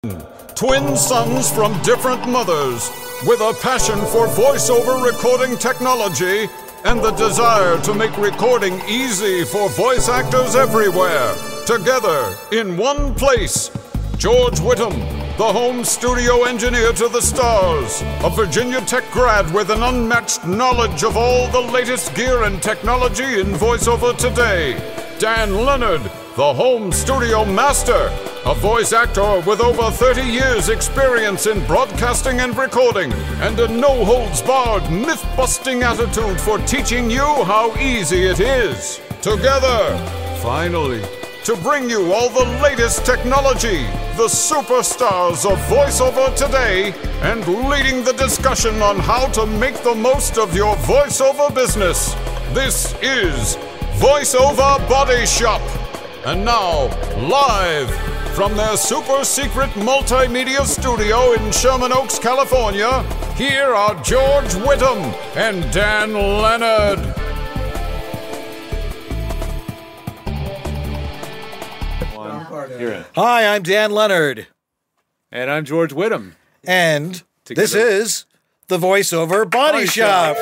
Twin sons from different mothers, with a passion for voiceover recording technology and the desire to make recording easy for voice actors everywhere. Together, in one place, George Whittam, the home studio engineer to the stars, a Virginia Tech grad with an unmatched knowledge of all the latest gear and technology in voiceover today. Dan Leonard, the home studio master, a voice actor with over 30 years experience in broadcasting and recording, and a no-holds-barred, myth-busting attitude for teaching you how easy it is. Together, finally, to bring you all the latest technology, the superstars of voiceover today, and leading the discussion on how to make the most of your voiceover business. This is VoiceOver Body Shop. And now, live from their super secret multimedia studio in Sherman Oaks, California, here are George Whittam and Dan Leonard. Hi, I'm Dan Leonard. And I'm George Whittam. And this is the VoiceOver Body Shop.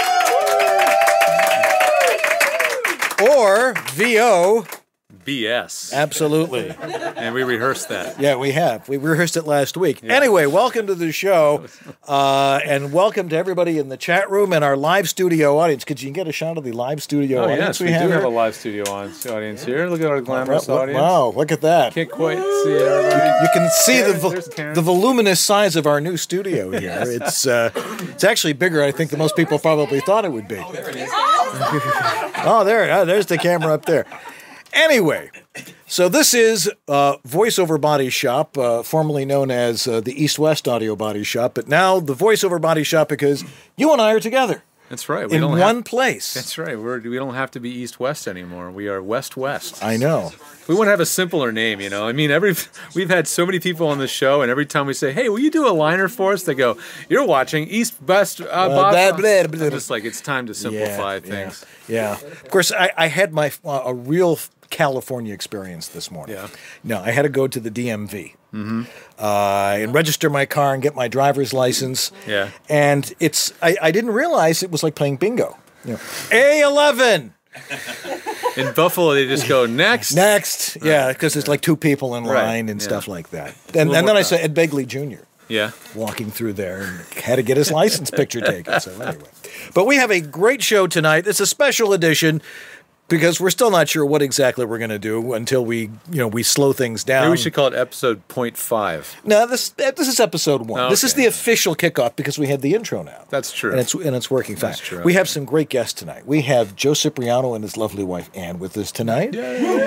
Or VO. BS. Absolutely. And we rehearsed that. Yeah, we have. We rehearsed it last week. Yeah. Anyway, welcome to the show, and welcome to everybody in the chat room and our live studio audience. Could you get a shot of the live studio audience? Yes, we do have a live studio audience here. Look at our glamorous audience. Wow, look at that. Can't quite see everybody. You can see the voluminous size of our new studio here. It's actually bigger, I think, than most people probably thought it would be. Oh, there it is. There's the camera up there. Anyway, so this is VoiceOver Body Shop, formerly known as the East-West Audio Body Shop, but now the VoiceOver Body Shop because you and I are together. That's right. In one place. That's right. We don't have to be East-West anymore. We are West-West. I know. We want to have a simpler name, you know. I mean, we've had so many people on the show, and every time we say, "Hey, will you do a liner for us?" They go, "You're watching East-West." I'm just like, it's time to simplify things. Yeah. Of course, I had a real California experience this morning. Yeah. No, I had to go to the DMV and register my car and get my driver's license. Yeah. And I didn't realize it was like playing bingo. You know, A11. In Buffalo, they just go next. Next. Yeah, because there's like two people in line and stuff like that. And then I saw Ed Begley Jr. Yeah. walking through there and had to get his license picture taken. So anyway. But we have a great show tonight. It's a special edition because we're still not sure what exactly we're going to do until we slow things down. Maybe we should call it episode 0.5. No, this is episode 1. Okay. This is the official kickoff because we have the intro now. That's true. And it's working fine. That's true. We have some great guests tonight. We have Joe Cipriano and his lovely wife Ann with us tonight. Yay.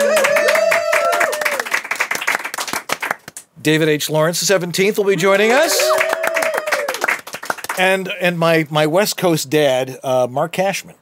David H. Lawrence, the 17th, will be joining us. And my West Coast dad, Mark Cashman.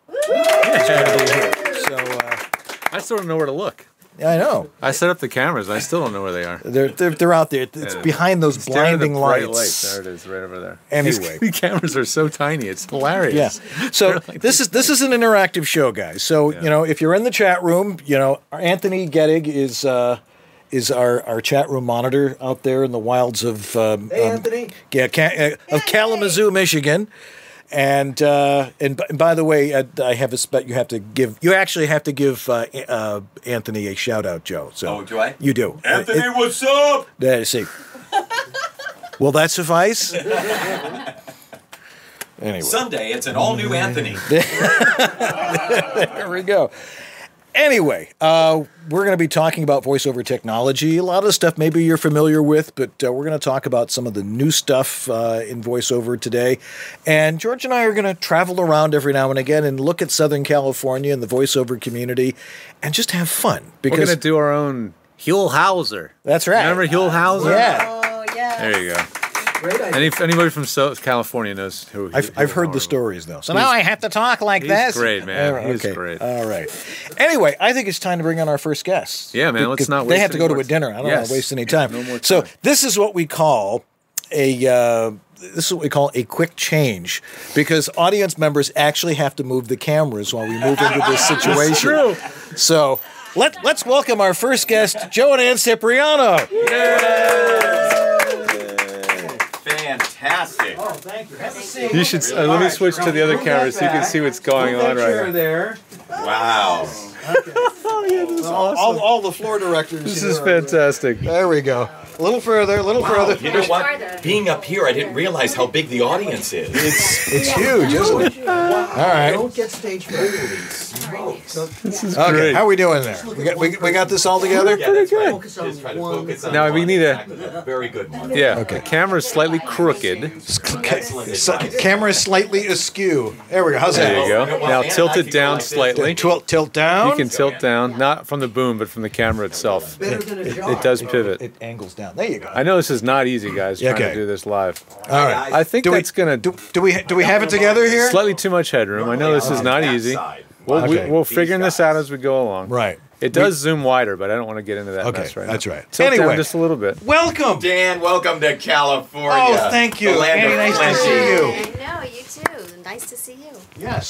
I still don't know where to look. Yeah, I know. I set up the cameras. I still don't know where they are. They're out there. It's behind those blinding lights. There it is, right over there. Anyway, these cameras are so tiny. It's hilarious. Yeah. So this is an interactive show, guys. So if you're in the chat room, Anthony Gettig is our chat room monitor out there in the wilds of Anthony. Of Kalamazoo, Michigan. And by the way, I have you actually have to give Anthony a shout out, Joe. So do I? You do. Anthony, what's up? There, see. Will that suffice? Anyway. Sunday, it's an all new Anthony. There we go. Anyway, we're going to be talking about voiceover technology. A lot of stuff maybe you're familiar with, but we're going to talk about some of the new stuff in voiceover today. And George and I are going to travel around every now and again and look at Southern California and the voiceover community and just have fun. We're going to do our own Huell Hauser. That's right. Remember Huell Hauser? Yeah. Oh, yeah. There you go. Great idea. Anybody from California knows who I've heard the stories, though. So now I have to talk like this. He's great, man. He's great. All right. Anyway, I think it's time to bring on our first guest. Yeah, man. Let's not waste They have to go to a dinner. I don't want to waste any time. No more time. So this is what we call a quick change, because audience members actually have to move the cameras while we move into this situation. That's true. So let's welcome our first guest, Joe and Ann Cipriano. Yay! fantastic. Oh, thank you. Have a seat. You should. Let me switch to the other camera so you can see what's going on right now. There. Wow. Okay. Oh yeah, this is awesome. All the floor directors. This here is are- fantastic. There we go. A little further. A little further. You know what? Being up here, I didn't realize how big the audience is. It's huge, isn't it? All right. Don't get stage fright. This is Okay. great. How are we doing there? We got this all together. Yeah, that's right. Focus on Just try to one. focus on Now, we one. need a- Exactly. Very good one. Yeah. Okay. The camera's slightly crooked. Camera slightly askew. There we go. How's There that? you go. Well, Now and tilt I it can down go like this, slightly. Tilt down. You can tilt down, not from the boom, but from the camera itself. Better than a job. It does pivot. It angles down. There you go. I know this is not easy, guys, trying Okay. to do this live. All right. I think Do we- that's gonna Do we have it together here? slightly too much headroom. I know this is not easy. Okay. We'll figuring this out as we go along. Right. It does zoom wider, but I don't want to get into that Okay, mess right now. that's right. Tilt Anyway. down just a little bit. Welcome. Dan, welcome to California. Oh, thank you. The land Annie, of nice to plenty. see you. I know, you too. Nice to see you. Yeah.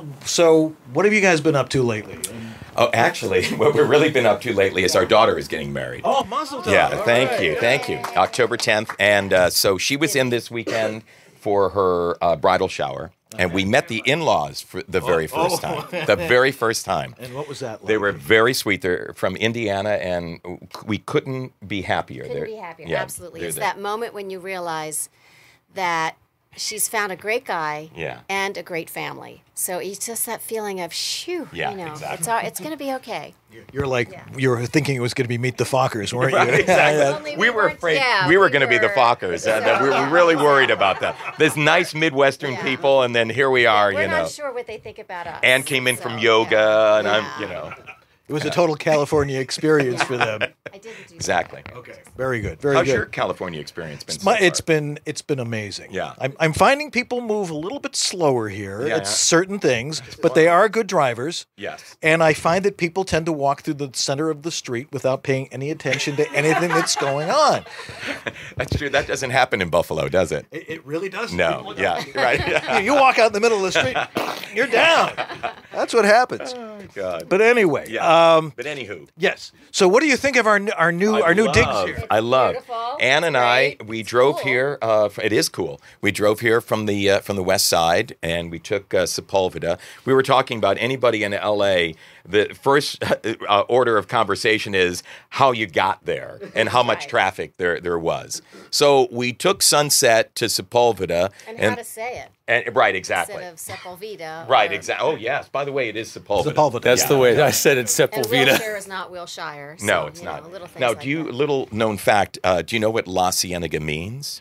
So what have you guys been up to lately? Oh, actually, what we've really been up to lately is our daughter is getting married. Oh, Muzzle Top. Yeah, All thank right. you. October 10th. And so she was in this weekend for her bridal shower. And we met the in-laws for the very first time. The very first time. And what was that like? They were very sweet. They're from Indiana, and we couldn't be happier. Couldn't be happier. Absolutely. It's that moment when you realize that she's found a great guy Yeah. and a great family. So it's just that feeling of, shoo, Yeah, you know, exactly. it's going to be okay. You're like Yeah. you were thinking it was going to be Meet the Fockers, weren't you? Exactly. Only We were weren't- afraid yeah, we were we going to be the were. Fockers. And we were really worried about that. This nice Midwestern Yeah. people, and then here we are, We're you know. not sure what they think about us. Anne came in So, from yeah. yoga, and I'm, Yeah. you know. It was a total California experience for them. I didn't do Exactly. Okay. Very good. Very How's good. your California experience been so far? It's been amazing. Yeah. I'm finding people move a little bit slower here. Yeah. It's certain things, but they are good drivers. Yes. And I find that people tend to walk through the center of the street without paying any attention to anything that's going on. That's true. That doesn't happen in Buffalo, does it? It really does. No. Yeah. Right. You walk out in the middle of the street, you're down. That's what happens. Oh, God. But anyway, Yeah. But anywho. yes. So what do you think of our new digs here? I love. beautiful. Anne and I, Great. we It's drove cool. here. It is cool. We drove here from the west side, and we took Sepulveda. We were talking about anybody in L.A. The first order of conversation is how you got there and how much Right. traffic there was. So we took Sunset to Sepulveda, And how to say it right, exactly. instead of Sepulveda. Right, or- exactly. Oh, yes. By the way, it is Sepulveda. Sepulveda. That's the way I said it, And Sepulveda. Wilshire is not Wilshire. So, No, it's you know, not. little things Now, like do you, that. little known fact, do you know what La Cienega means?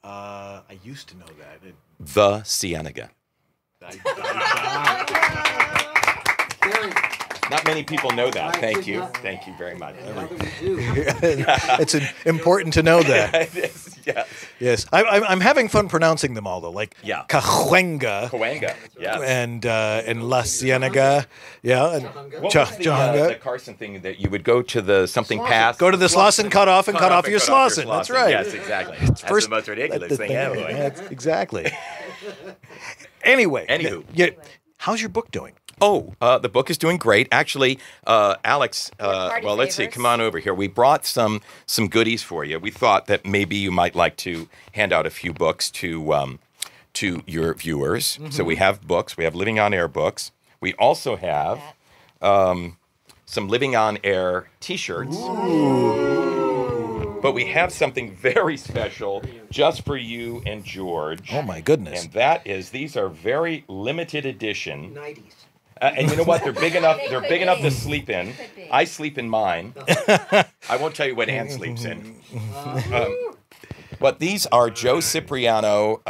I used to know that. The Cienega. Not many people know that. Thank you. Thank you very much. It's important to know that. It is, yes. Yes, I'm having fun pronouncing them all though, like Yeah. Cahuenga Cahuenga. Yes. and La Cienega, yeah, and What was the Chahanga. Carson thing that you would go to the something pass? Go to the Slauson, cut off your Slauson. That's right. Yes, exactly. That's the most ridiculous thing ever. That's exactly. Anyway, Anywho. yeah, how's your book doing? Oh, the book is doing great. Actually, Alex, party well, let's see. favors. Come on over here. We brought some goodies for you. We thought that maybe you might like to hand out a few books to your viewers. So we have books. We have Living on Air books. We also have some Living on Air T-shirts. But we have something very special just for you and George. Oh my goodness! And that is, these are very limited edition. 90s. And you know what? They're big enough. They're big enough to sleep in. I sleep in mine. I won't tell you what Ann sleeps in. But these are Joe Cipriano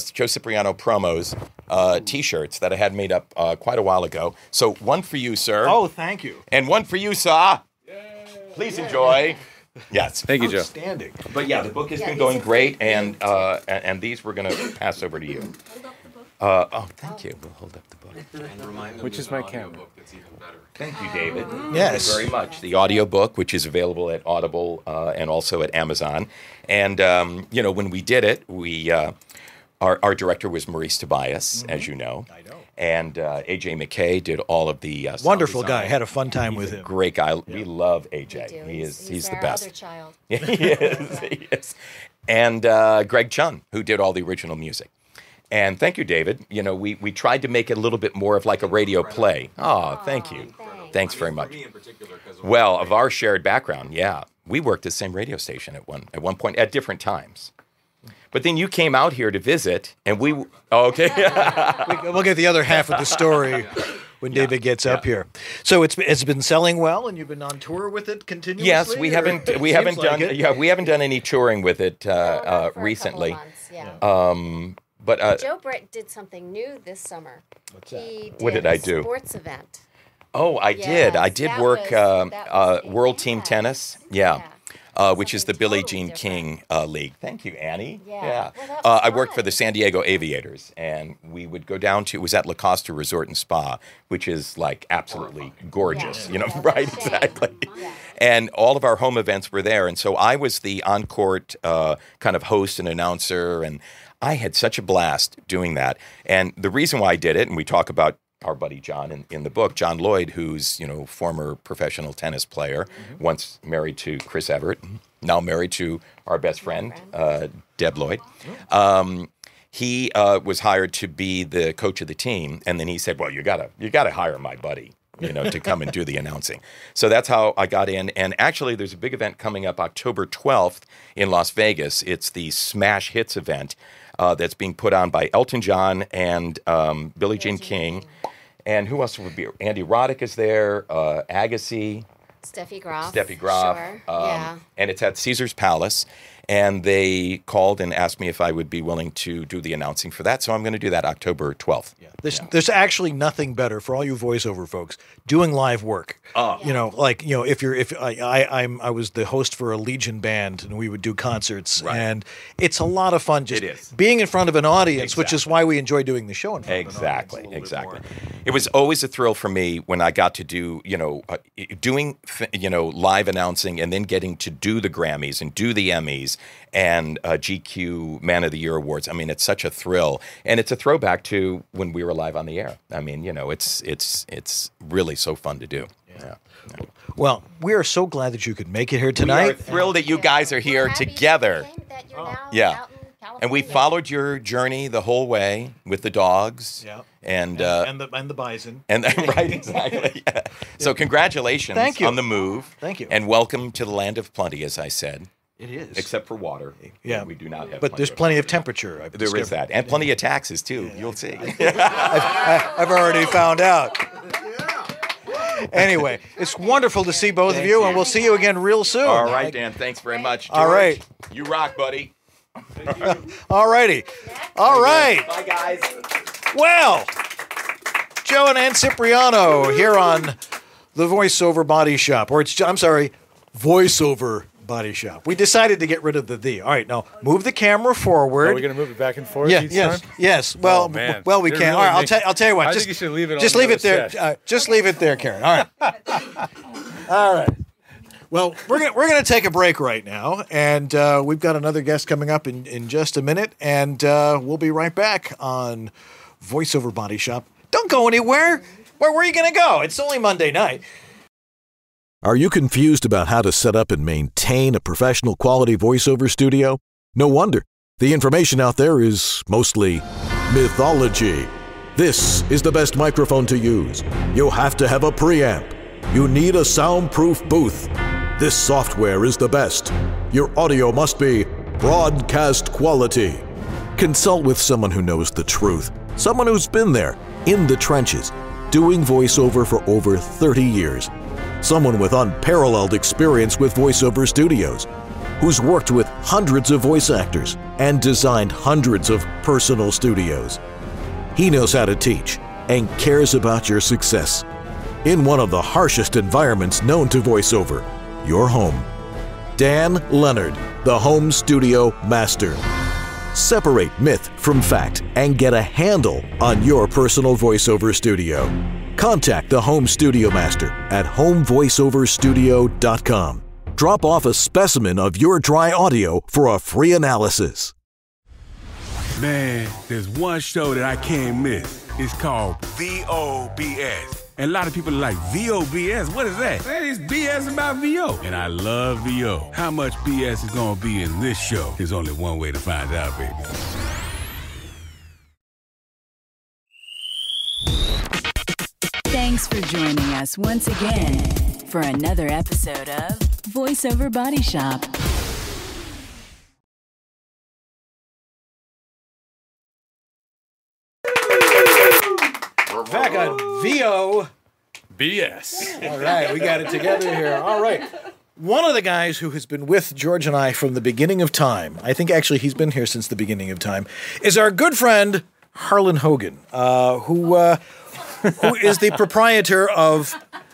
promos T-shirts that I had made up quite a while ago. So one for you, sir. Oh, thank you. And one for you, sir. Please enjoy. Yes. Thank you, Joe. Outstanding. But yeah, the book has Yeah, been these going are great, great. and these we're going to pass over to you. Oh, thank you. We'll hold up the book. Which is my camera. Thank you, David. Yes. Thank you very much. The audiobook, which is available at Audible and also at Amazon. And, when we did it, our director was Maurice Tobias, as you know. I know. And A.J. McKay did all of the sound Wonderful guy. design. Had a fun time with him. Great guy. We love A.J. We do. He's the our best. other child. He is. and Greg Chun, who did all the original music. And thank you, David. You know, we tried to make it a little bit more of like a radio play. Oh, thank you. Thanks very much. Well, of our shared background, yeah. We worked at the same radio station at one point at different times. But then you came out here to visit, and we... Oh, okay. We'll get the other half of the story when David gets up here. So it's been selling well, and you've been on tour with it continuously? Yes, we haven't done any touring with it recently. But Joe Britt did something new this summer. What's that? What did I do? Sports event. Oh, I did. I did work World Team Tennis. Yeah. Which is the Billie Jean King League. Thank you, Annie. Yeah. Well, I worked for the San Diego Aviators, and we would go down to, it was at La Costa Resort and Spa, which is like absolutely gorgeous, right? Exactly. Yeah. And all of our home events were there, and so I was the on-court kind of host and announcer, and I had such a blast doing that. And the reason why I did it, and we talk about our buddy John in the book, John Lloyd, who's, former professional tennis player, once married to Chris Everett, now married to our best friend, Deb Lloyd. He was hired to be the coach of the team, and then he said, well, you gotta hire my buddy, to come and do the announcing. So that's how I got in. And actually, there's a big event coming up October 12th in Las Vegas. It's the Smash Hits event that's being put on by Elton John and Billie Jean King. And who else would be? Andy Roddick is there, Agassi. Steffi Graf. Sure, yeah. And it's at Caesar's Palace. And they called and asked me if I would be willing to do the announcing for that. So I'm going to do that October 12th. Yeah. There's actually nothing better for all you voiceover folks doing live work. I was the host for a Legion band, and we would do concerts, and it's a lot of fun just being in front of an audience, which is why we enjoy doing the show in front of an audience. Exactly. It was always a thrill for me when I got to do, doing live announcing and then getting to do the Grammys and do the Emmys and GQ Man of the Year Awards. I mean, it's such a thrill, and it's a throwback to when we were live on the air. I mean, it's really so fun to do. Yeah. Well, we are so glad that you could make it here tonight. We are thrilled that you guys are here together. And we followed your journey the whole way with the dogs. Yeah. And the bison. Right, exactly. Yeah. So congratulations on the move. Thank you. And welcome to the land of plenty, as I said. It is. Except for water. Yeah. We do not have But there's plenty of temperature. There is that. And plenty of taxes, too. Yeah. You'll see. I've already found out. Anyway, it's wonderful to see both of you, and we'll see you again real soon. All right, Dan. Thanks very much. George, all right. You rock, buddy. All righty. All right. Bye, guys. Well, Joe and Ann Cipriano here on the VoiceOver Body Shop. VoiceOver Body Shop. We decided to get rid of the "the." All right, now move the camera forward. Are we going to move it back and forth each time? Yes. Well, we can. Really all right, I'll tell you what. I think you should leave it. Just leave it there. Just leave it there, Karen. All right. All right. Well, we're gonna take a break right now, and we've got another guest coming up in just a minute, and we'll be right back on VoiceOver Body Shop. Don't go anywhere. Where are you gonna go? It's only Monday night. Are you confused about how to set up and maintain a professional quality voiceover studio? No wonder. The information out there is mostly mythology. This is the best microphone to use. You'll have to have a preamp. You need a soundproof booth. This software is the best. Your audio must be broadcast quality. Consult with someone who knows the truth. Someone who's been there, in the trenches, doing voiceover for over 30 years. Someone with unparalleled experience with voiceover studios, who's worked with hundreds of voice actors and designed hundreds of personal studios. He knows how to teach and cares about your success. In one of the harshest environments known to voiceover, your home. Dan Leonard, the Home Studio Master. Separate myth from fact and get a handle on your personal voiceover studio. Contact the Home Studio Master at homevoiceoverstudio.com. Drop off a specimen of your dry audio for a free analysis. Man, there's one show that I can't miss. It's called VOBS. And a lot of people are like, VOBS, what is that? That is BS about VO. And I love VO. How much BS is going to be in this show? There's only one way to find out, baby. Thanks for joining us once again for another episode of VoiceOver Body Shop. Back on VO. BS. All right, we got it together here. All right. One of the guys who has been with George and I from the beginning of time, I think actually he's been here since the beginning of time, is our good friend Harlan Hogan, who is the proprietor of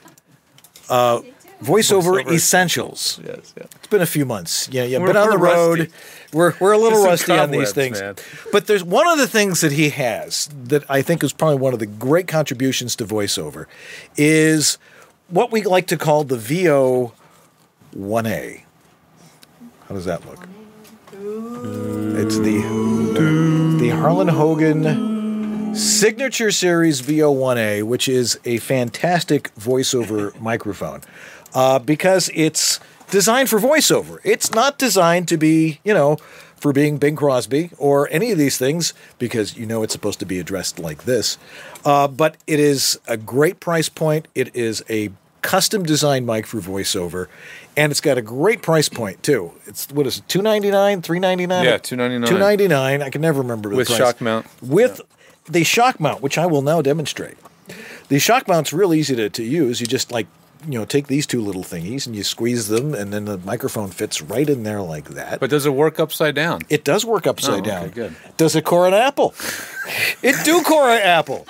VoiceOver Essentials. Yes, yeah. It's been a few months. Yeah, you've been on the road. Rusty. We're a little rusty on these things. Man. But there's one of the things that he has that I think is probably one of the great contributions to VoiceOver is what we like to call the VO 1A. How does that look? It's the Harlan Hogan Signature Series VO 1A, which is a fantastic voiceover microphone because it's designed for voiceover. It's not designed to be, for being Bing Crosby or any of these things because it's supposed to be addressed like this. But it is a great price point. It is a custom designed mic for voiceover, and it's got a great price point too. It's what is it, $299, $399? Yeah, $299. $299. I can never remember the with price. shock mount. With the shock mount, which I will now demonstrate. The shock mount's real easy to use. You just take these two little thingies and you squeeze them, and then the microphone fits right in there like that. But does it work upside down? It does work upside down. Okay, good. Does it core an apple? It do core an apple.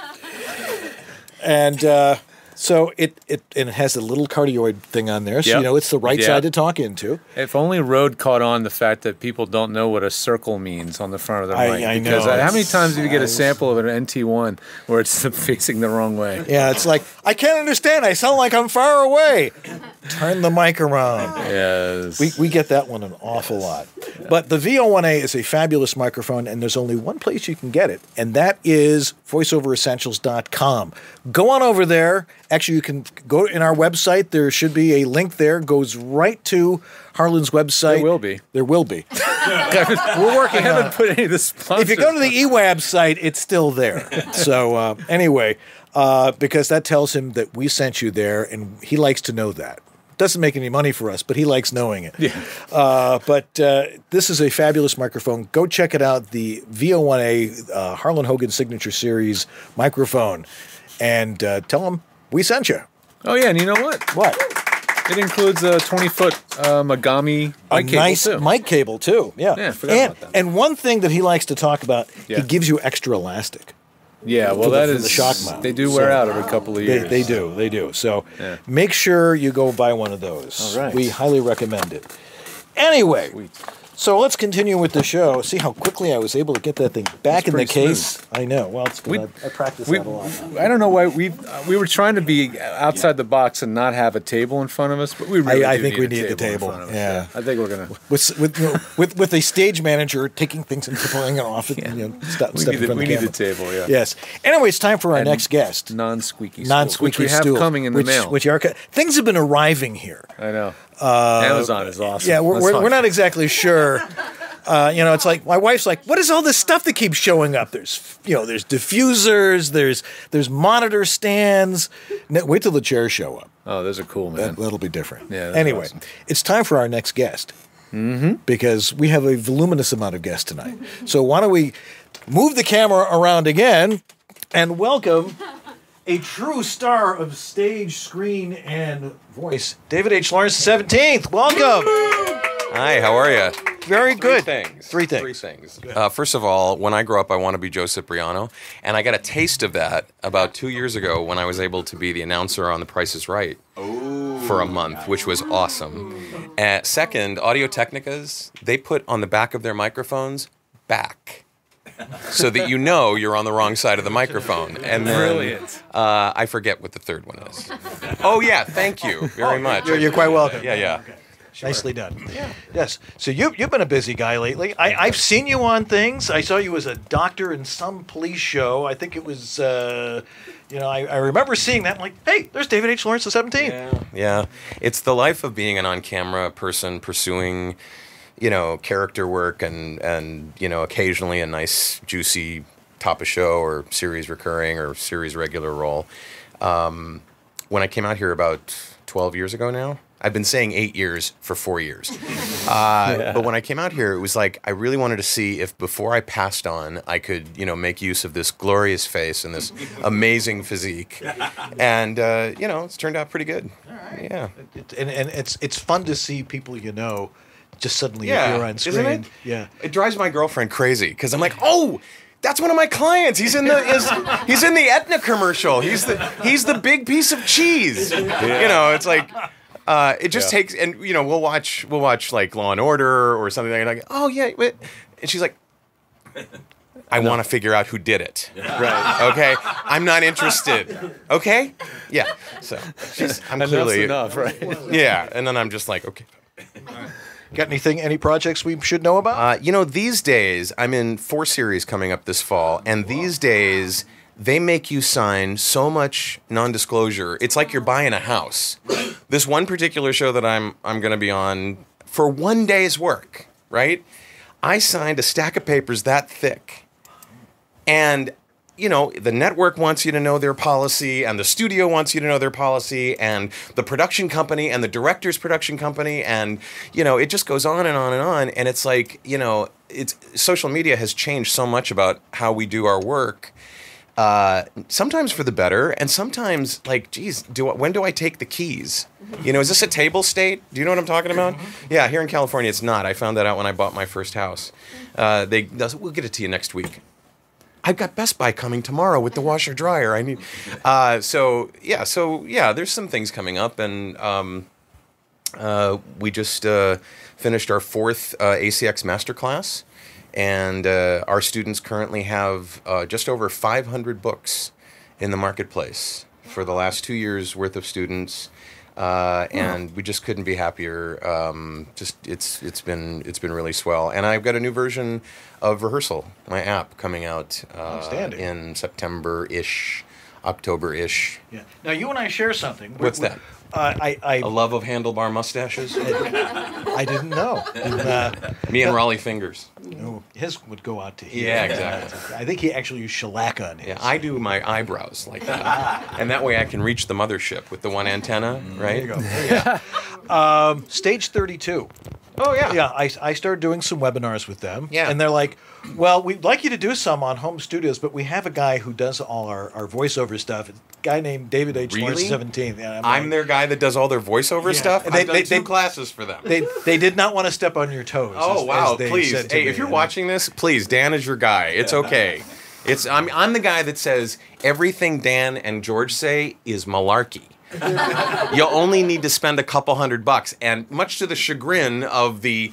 And so it has a little cardioid thing on there, so it's the right side to talk into. If only Rode caught on the fact that people don't know what a circle means on the front of their mic. I know. Because how many times do you get a sample of an NT1 where it's facing the wrong way? Yeah, it's like, I can't understand. I sound like I'm far away. Turn the mic around. Yes. We get that one an awful lot. But the VO1A is a fabulous microphone, and there's only one place you can get it, and that is voiceoveressentials.com. Go on over there. Actually, you can go in our website. There should be a link there. Goes right to Harlan's website. There will be. There will be. We're working on it. I haven't put any of the sponsors. If you go to the eWab site, it's still there. So anyway, because that tells him that we sent you there, and he likes to know that. Doesn't make any money for us, but he likes knowing it. Yeah. But this is a fabulous microphone. Go check it out, the VO1A Harlan Hogan Signature Series microphone, and tell him we sent you. Oh, yeah, and you know what? What? It includes a 20-foot Megami mic cable, nice too. mic cable, too. Yeah, I forgot about that. And one thing that he likes to talk about, he gives you extra elastic. Yeah, well, for the shock mount. They do wear out every couple of years. They do. So make sure you go buy one of those. All right. We highly recommend it. Anyway, Sweet. so let's continue with the show. See how quickly I was able to get that thing back in the pretty case? smooth. I know. Well, it's good. I practice that a lot. I don't know why we were trying to be outside the box and not have a table in front of us, but we really I do think we need need the table. in front of us. Yeah. I think we're gonna. With the stage manager taking things and pulling it off, and stepping from the we camera. need the table. Yeah. Yes. Anyway, it's time for our And next guest. Non-squeaky Non-squeaky which we have stool, coming in the mail. Which are things have been arriving here. I know. Amazon is awesome. Yeah, we're not exactly sure. It's like my wife's like, "What is all this stuff that keeps showing up?" There's diffusers, there's monitor stands. Wait till the chairs show up. Oh, those are cool, man. That'll be different. Yeah. That's Anyway, awesome. it's time for our next guest. Mm-hmm. Because we have a voluminous amount of guests tonight. So why don't we move the camera around again and welcome a true star of stage, screen, and voice, David H. Lawrence XVII. Welcome. Hi, how are you? Very good. Three things. First of all, when I grow up, I want to be Joe Cipriano, and I got a taste of that about 2 years ago when I was able to be the announcer on The Price is Right for a month, which was awesome. Second, Audio-Technicas, they put on the back of their microphones, back. So that you're on the wrong side of the microphone. And then, Brilliant. I forget what the third one is. Oh, yeah, thank you very much. You're quite welcome. Yeah. Nicely done. Yeah. Yes. So you've been a busy guy lately. I've seen you on things. I saw you as a doctor in some police show. I think it was, I remember seeing that. I'm like, hey, there's David H. Lawrence, the 17th. Yeah. It's the life of being an on-camera person pursuing, character work and occasionally a nice, juicy top of show or series recurring or series regular role. When I came out here about 12 years ago now, I've been saying 8 years for 4 years. But when I came out here, it was like I really wanted to see if before I passed on, I could, make use of this glorious face and this amazing physique. And, it's turned out pretty good. All right. Yeah. And it's fun to see people just suddenly appear on screen. Isn't it? Yeah. It drives my girlfriend crazy because I'm like, oh, that's one of my clients. He's in the Aetna commercial. He's the big piece of cheese. It's like it just takes, and we'll watch like Law and Order or something like that. Oh yeah, and she's like, I want to figure out who did it. Right? Okay, I'm not interested. Okay, yeah. So I'm clearly enough, right? Yeah, and then I'm just like, okay. Got any projects we should know about? These days, I'm in 4 series coming up this fall, and these days, they make you sign so much non-disclosure. It's like you're buying a house. This one particular show that I'm going to be on, for 1 day's work, right? I signed a stack of papers that thick. And the network wants you to know their policy, and the studio wants you to know their policy, and the production company, and the director's production company, and, it just goes on and on and on. And it's like, social media has changed so much about how we do our work, sometimes for the better, and sometimes, like, geez, when do I take the keys? Is this a table state? Do you know what I'm talking about? Yeah, here in California, it's not. I found that out when I bought my first house. We'll get it to you next week. I've got Best Buy coming tomorrow with the washer dryer. I need, there's some things coming up, and we just finished our 4th ACX masterclass, and our students currently have just over 500 books in the marketplace for the last 2 years worth of students. And we just couldn't be happier. It's been really swell. And I've got a new version of Rehearsal, my app, coming out in September-ish, October-ish. Yeah. Now you and I share something. What's that? A love of handlebar mustaches? I didn't know. Me and Raleigh Fingers. No, his would go out to him. Yeah, exactly. I think he actually used shellac on his. Yeah, I do my eyebrows like that. And that way I can reach the mothership with the one antenna, right? There you go. Stage 32. Oh, yeah. Yeah, I started doing some webinars with them. Yeah. And they're like, well, we'd like you to do some on home studios, but we have a guy who does all our voiceover stuff. A guy named David H. Lawrence, 17th. Yeah, I'm their guy that does all their voiceover stuff? And I've done 2 classes for them. They did not want to step on your toes. Oh, wow, please. Hey, if you're watching this, please, Dan is your guy. It's okay. I'm the guy that says everything Dan and George say is malarkey. You only need to spend a couple $100, and much to the chagrin of the,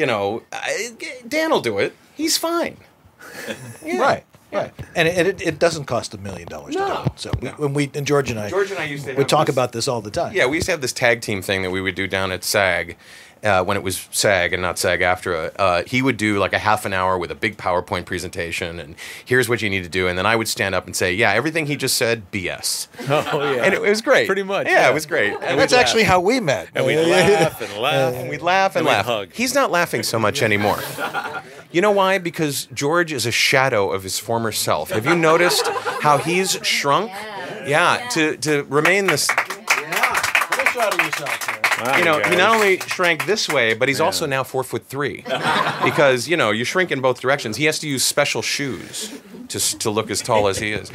Dan will do it. He's fine. Yeah. Right. And it doesn't cost $1 million to do it. So George and I used to talk about this all the time. Yeah, we used to have this tag team thing that we would do down at SAG. When it was SAG and not SAG-AFTRA, he would do like a half an hour with a big PowerPoint presentation, and here's what you need to do. And then I would stand up and say, yeah, everything he just said, BS. Oh, yeah. And it was great. Pretty much. Yeah, it was great. And that's actually how we met. And we'd laugh and laugh. And we'd laugh and laugh. Hug. He's not laughing so much anymore. You know why? Because George is a shadow of his former self. Have you noticed how he's shrunk? Yeah, to remain this... Put a shot of yourself there. Wow, he not only shrank this way, but he's also now 4'3", because you shrink in both directions. He has to use special shoes to look as tall as he is.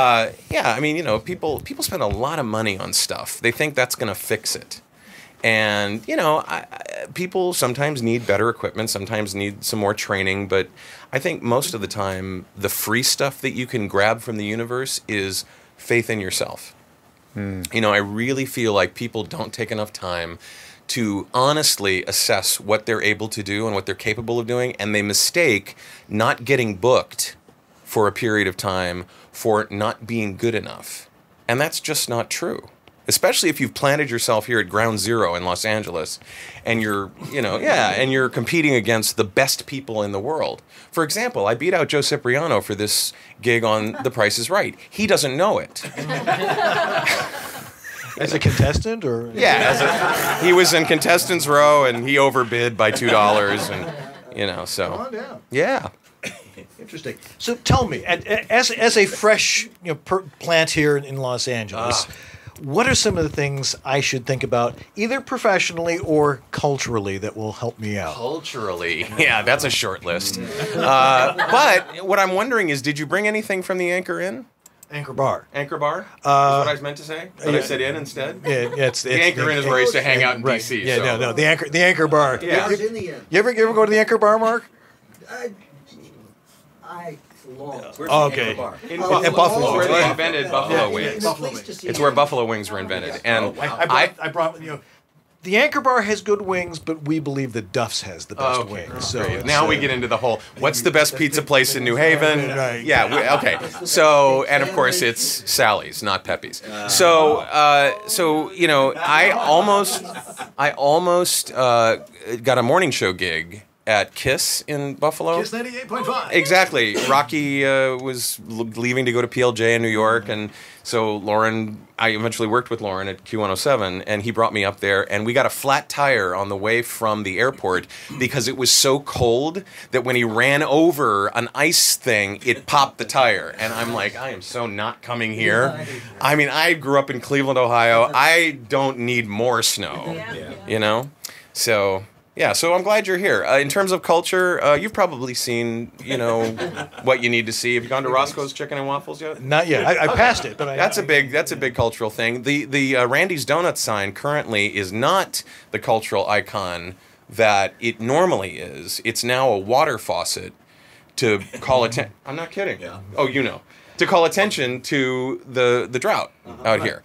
People spend a lot of money on stuff. They think that's going to fix it, and people sometimes need better equipment, sometimes need some more training. But I think most of the time, the free stuff that you can grab from the universe is faith in yourself. I really feel like people don't take enough time to honestly assess what they're able to do and what they're capable of doing, and they mistake not getting booked for a period of time for not being good enough. And that's just not true. especially if you've planted yourself here at Ground Zero in Los Angeles, and you're, and you're competing against the best people in the world. For example, I beat out Joe Cipriano for this gig on The Price is Right. He doesn't know it. As a contestant, or he was in contestants row, and he overbid by $2, and so come on down. Yeah. Interesting. So tell me, as a fresh plant here in Los Angeles, what are some of the things I should think about, either professionally or culturally, that will help me out? Culturally, yeah, that's a short list. But what I'm wondering is, did you bring anything from the Anchor Inn? Anchor Bar. Anchor Bar? Is what I was meant to say? But I said Inn instead? Yeah, it's the Anchor Inn is where I used to hang out in D.C. Yeah, so. No, the Anchor Bar. Yeah. You ever go to the Anchor Bar, Mark? Okay. In Buffalo. Where they invented Buffalo Wings. It's where Buffalo Wings were invented. And I brought the Anchor Bar has good wings, but we believe that Duff's has the best wings. So now we get into the whole, what's the best pizza place in New Haven? Right. Yeah, okay. So, and of course it's Sally's, not Pepe's. So I almost got a morning show gig at KISS in Buffalo. KISS 98.5. Exactly. Rocky was leaving to go to PLJ in New York, and so I eventually worked with Lauren at Q107, and he brought me up there, and we got a flat tire on the way from the airport because it was so cold that when he ran over an ice thing, it popped the tire. And I'm like, I am so not coming here. I mean, I grew up in Cleveland, Ohio. I don't need more snow, So... Yeah, so I'm glad you're here. In terms of culture, you've probably seen, what you need to see. Have you gone to Roscoe's Chicken and Waffles yet? Not yet. I passed it, but that's a big cultural thing. The Randy's Donuts sign currently is not the cultural icon that it normally is. It's now a water faucet to call attention. I'm not kidding. Yeah. Oh, to call attention to the drought out here.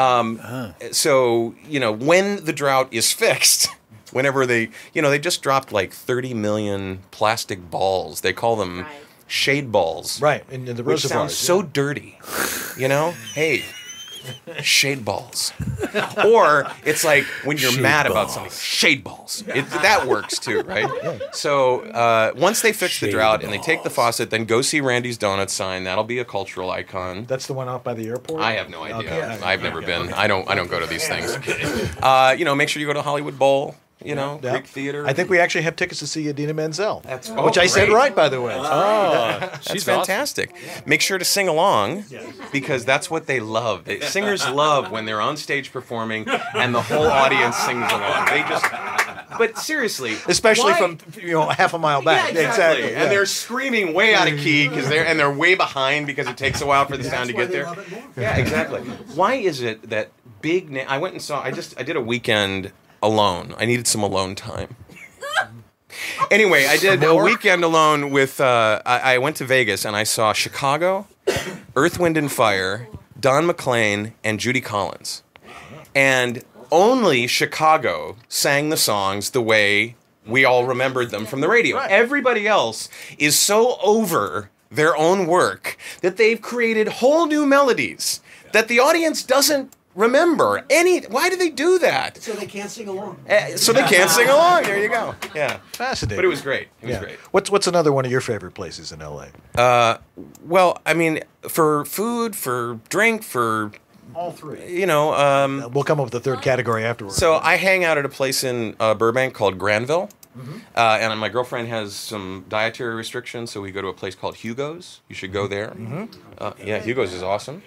So when the drought is fixed. Whenever they just dropped like 30 million plastic balls. They call them shade balls. Right, in the which reservoirs. Sounds so dirty, Hey, shade balls. Or it's like when you're mad about something, shade balls. That works too, right? Yeah. So once they fix the drought and they take the faucet, then go see Randy's Donuts sign. That'll be a cultural icon. That's the one out by the airport? I have no idea. Okay. I've never been. I don't go to these things. Make sure you go to Hollywood Bowl. Greek theater. I think we actually have tickets to see Idina Menzel, which I said right, by the way. She's fantastic. Awesome. Make sure to sing along because that's what they love. Singers love when they're on stage performing and the whole audience sings along. But seriously, especially from half a mile back. Yeah, exactly. And they're screaming way out of key because they're way behind because it takes a while for the sound to get there. Yeah, exactly. Why is it that I went and saw? I did a weekend alone. I needed some alone time. Anyway, I did a weekend alone with, I went to Vegas and I saw Chicago, Earth, Wind & Fire, Don McLean, and Judy Collins. And only Chicago sang the songs the way we all remembered them from the radio. Right. Everybody else is so over their own work that they've created whole new melodies that the audience doesn't remember why do they do that? So they can't sing along. There you go. Yeah, fascinating. But it was great. It was great. What's another one of your favorite places in LA? Well, I mean, for food, for drink, for all three. We'll come up with a third category afterwards. So I hang out at a place in Burbank called Granville. Mm-hmm. And my girlfriend has some dietary restrictions, so we go to a place called Hugo's. You should go there. Mm-hmm. Hugo's is awesome.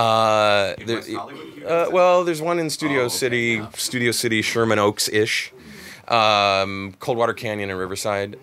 There's one in Studio City, Sherman Oaks-ish, Coldwater Canyon and Riverside.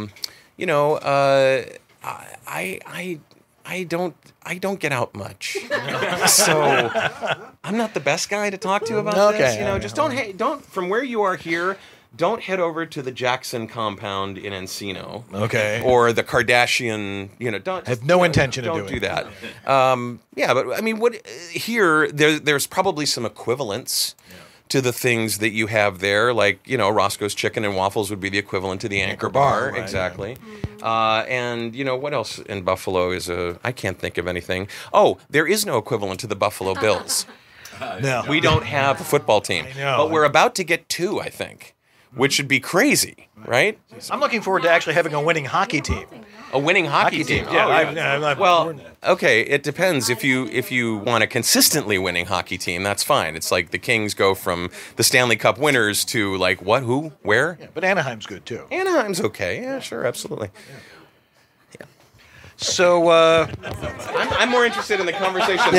I don't get out much, so I'm not the best guy to talk to about this. Just don't from where you are here. Don't head over to the Jackson compound in Encino. Okay. Or the Kardashian, don't. I have no intention of doing that. But I mean, there's probably some equivalents to the things that you have there. Like, Roscoe's Chicken and Waffles would be the equivalent to the Anchor Bar. Right, exactly. Yeah. And, what else in Buffalo I can't think of anything. Oh, there is no equivalent to the Buffalo Bills. No. We don't have a football team. I know. But we're about to get 2, I think, which should be crazy, right? I'm looking forward to actually having a winning hockey team. A winning hockey team. Yeah. Well, okay, it depends. If you want a consistently winning hockey team, that's fine. It's like the Kings go from the Stanley Cup winners to like what, who, where? Yeah, but Anaheim's good too. Anaheim's okay. Yeah, sure, absolutely. Yeah. So I'm more interested in the conversation.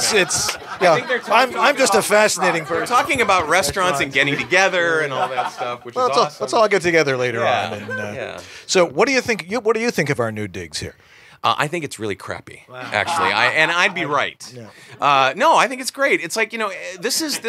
I'm just a fascinating We're person. talking about restaurants and getting together and all that stuff, which is awesome. Let's all get together later Yeah. on. And, Yeah. So, what do you think? What do you think of our new digs here? I think it's really crappy, actually. I'd be right. No, I think it's great. It's like, this is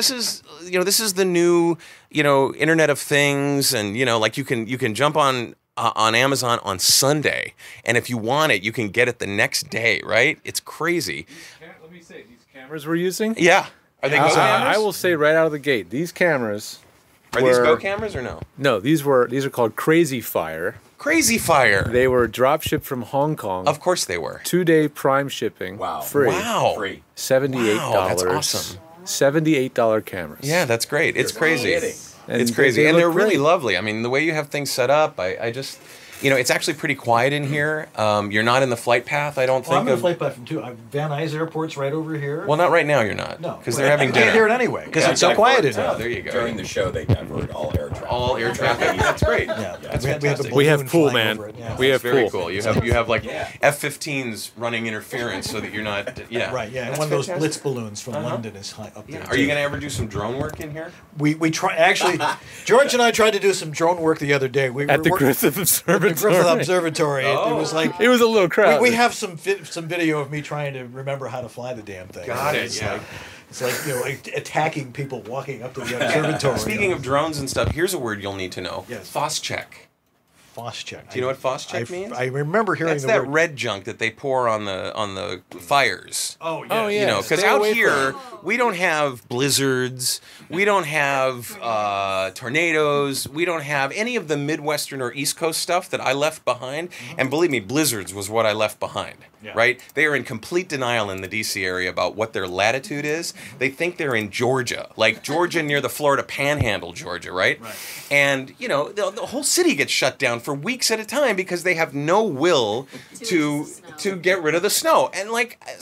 the new, Internet of Things, and like you can jump on Amazon on Sunday, and if you want it, you can get it the next day, right? It's crazy. Let me say, these cameras we're using. Yeah, are they Go cameras? I will say right out of the gate, these cameras. Are these Go cameras or no? No, these are called Crazy Fire. Crazy Fire. They were drop shipped from Hong Kong. Of course they were. 2-day Prime shipping. Wow. Free. Wow. Free. $78. Wow, that's awesome. $78 cameras. Yeah, that's great. It's crazy. And It's crazy. they And look they're really great. lovely. I mean, the way you have things set up, I just, it's actually pretty quiet in here. You're not in the flight path, I don't think. I'm in the flight platform too. Van Nuys Airport's right over here. Well, not right now, you're not. No, because they're having I can't dinner. hear it anyway because it's so quiet in Oh, here. there you go. During the show, they divert all air traffic. All air traffic. That's great. Yeah, That's we have a fantastic. We have balloon pool, flying man. over it, yeah. We have Very pool. cool. You have like F-15s running interference so that you're not. Yeah. Right, yeah, and That's one of those fantastic. Blitz balloons from London is high up there. Are you going to ever do some drone work in here? We try actually. George and I tried to do some drone work the other day. We At were the working Griffith at Observatory. the Griffith Observatory. It was like It was a little crowded. we have some video of me trying to remember how to fly the damn thing. Got it, It's yeah. like, it's like like attacking people walking up to the observatory. Speaking of drones and stuff, here's a word you'll need to know. Yes. Phos-check. Phos-check. Do you know what Phos-check means? I remember hearing That's the that word. red junk that they pour on the fires. Oh yeah. Oh, yeah. Because Stay out away here we don't have blizzards, we don't have tornadoes, we don't have any of the Midwestern or East Coast stuff that I left behind. And believe me, blizzards was what I left behind. Yeah. Right? They are in complete denial in the D.C. area about what their latitude is. They think they're in Georgia, like Georgia near the Florida Panhandle, Georgia, right? And the whole city gets shut down for weeks at a time because they have no will to get rid of the snow. And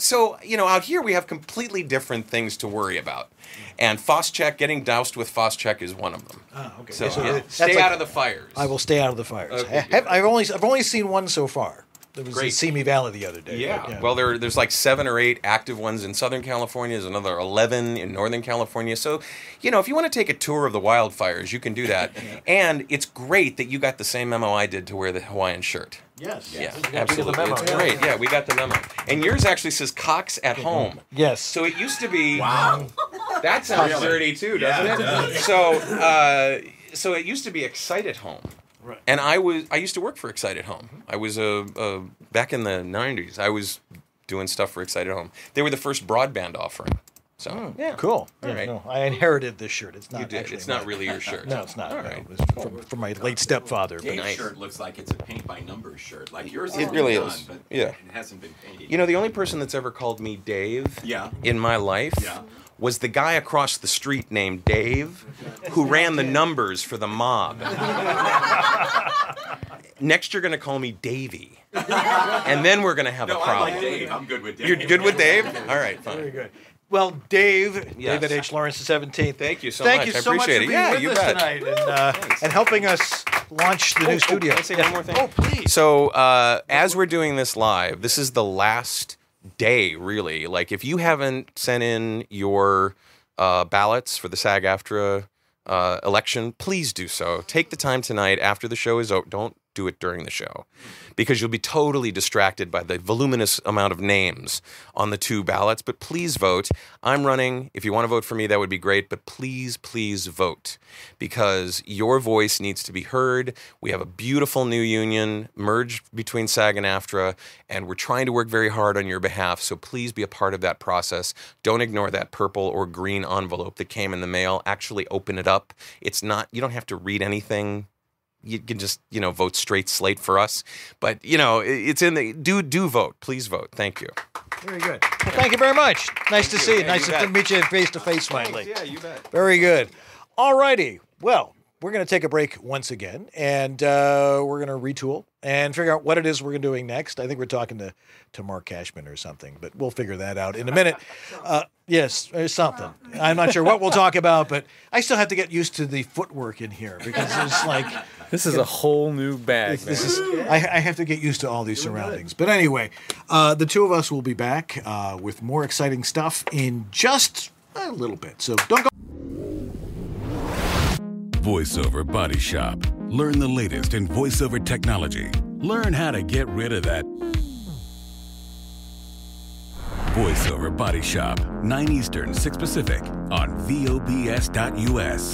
out here we have completely different things to worry about. And Phos-check, getting doused with Phos-check is one of them. Ah, okay. So, So yeah, that's stay like- out of the fires. I will stay out of the fires. Okay, I've only seen one so far. There was in Great. Simi Valley the other day. Yeah. but, Well, there's like 7 or 8 active ones in Southern California. There's another 11 in Northern California. So, if you want to take a tour of the wildfires, you can do that. And it's great that you got the same memo I did to wear the Hawaiian shirt. Yes. Yeah, We got the absolutely. memo. It's great. Yeah, we got the memo. And yours actually says Cox at home. Yes. So it used to be. Wow. That sounds dirty too, doesn't it? So it used to be Excite at Home. Right. And I used to work for Excite at Home. I was back in the 90s. I was doing stuff for Excite at Home. They were the first broadband offering. So yeah, Cool. All Yeah, right. no, I inherited this shirt. It's not. You did. Actually It's not mine. really your shirt. No, it's not. All No, right. it was from my late stepfather. But Dave's Nice. shirt looks like it's a paint by numbers shirt. Like yours It has really been is. done, but Yeah. it hasn't been painted. The only person that's ever called me Dave Yeah. in my life Yeah. was the guy across the street named Dave who ran the numbers for the mob. Next, you're going to call me Davey. And then we're going to have a No, I problem. like Dave. I'm good with Dave. You're good with Dave? All right, very fine. good. Well, Dave, Yes. David H. Lawrence, the 17th. Thank you so Thank much. you I so much appreciate for it. being Yeah, with you us bet. tonight and helping us launch the new studio. Can I say one more thing? Oh, please. So, as we're doing this live, this is the last day, really. Like, if you haven't sent in your ballots for the SAG-AFTRA election, please do so. Take the time tonight after the show is over. Don't do it during the show because you'll be totally distracted by the voluminous amount of names on the 2 ballots. But please vote. I'm running. If you want to vote for me, that would be great. But please, please vote because your voice needs to be heard. We have a beautiful new union merged between SAG and AFTRA, and we're trying to work very hard on your behalf. So please be a part of that process. Don't ignore that purple or green envelope that came in the mail. Actually open it up. It's not, you don't have to read anything. You can just, vote straight slate for us. But, it's in the, do vote. Please vote. Thank you. Very good. Well, thank you very much. Nice to see you. Nice to meet you face to face, finally. Yeah, you bet. Very good. All righty. Well, we're going to take a break once again, and we're going to retool and figure out what it is we're doing next. I think we're talking to Mark Cashman or something, but we'll figure that out in a minute. Yes, there's something. I'm not sure what we'll talk about, but I still have to get used to the footwork in here because it's like... This is a whole new bag. I have to get used to all these surroundings. But anyway, the two of us will be back with more exciting stuff in just a little bit. So don't go... VoiceOver Body Shop. Learn the latest in voiceover technology. Learn how to get rid of that VoiceOver Body Shop. 9 Eastern, 6 Pacific on VOBS.us.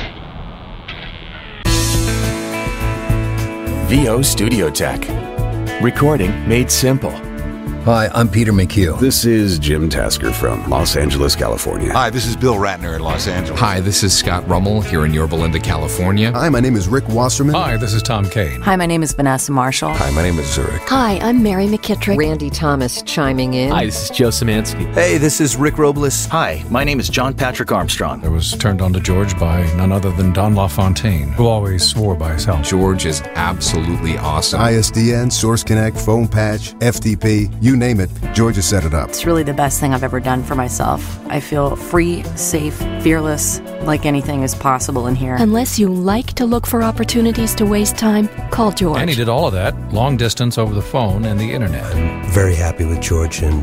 VO Studio Tech. Recording made simple. Hi, I'm Peter McHugh. This is Jim Tasker from Los Angeles, California. Hi, this is Bill Ratner in Los Angeles. Hi, this is Scott Rummel here in Yorba Linda, California. Hi, my name is Rick Wasserman. Hi, this is Tom Kane. Hi, my name is Vanessa Marshall. Hi, my name is Zurich. Hi, I'm Mary McKittrick. Randy Thomas chiming in. Hi, this is Joe Szymanski. Hey, this is Rick Robles. Hi, my name is John Patrick Armstrong. I was turned on to George by none other than Don LaFontaine, who always swore by his help. George is absolutely awesome. ISDN, Source Connect, Phone Patch, FTP, you name it, George has set it up. It's really the best thing I've ever done for myself. I feel free, safe, fearless, like anything is possible in here. Unless you like to look for opportunities to waste time, call George. And he did all of that, long distance over the phone and the internet. I'm very happy with George, and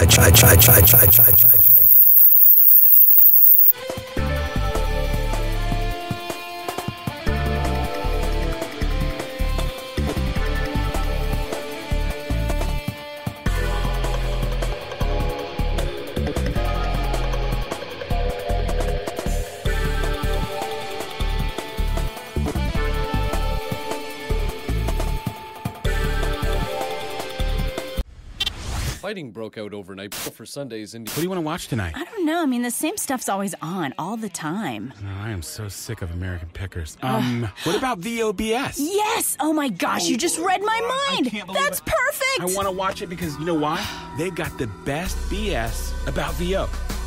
Fighting broke out overnight for Sunday's Indie. What do you want to watch tonight? I don't know. I mean, the same stuff's always on, all the time. Oh, I am so sick of American Pickers. What about VOBS? Yes! Oh my gosh, you just read my mind! That's perfect! I want to watch it because, you know why? They've got the best BS about VO.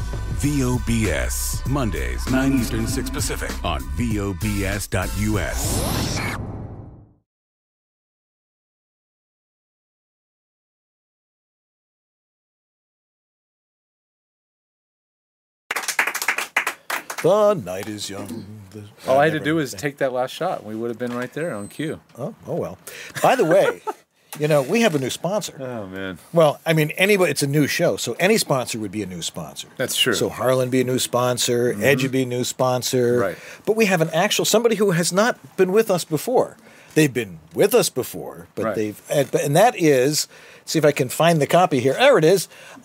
VOBS. Mondays, 9 Eastern, 6 Pacific on VOBS.us. The night is young. All I had to do was take that last shot. We would have been right there on cue. Oh well. By the way, we have a new sponsor. Oh, man. Well, I mean, anybody. It's a new show, so any sponsor would be a new sponsor. That's true. So Harlan be a new sponsor, Edge would be a new sponsor. Right. But we have somebody who has not been with us before. They've been with us before, but and that is, see if I can find the copy here. There it is.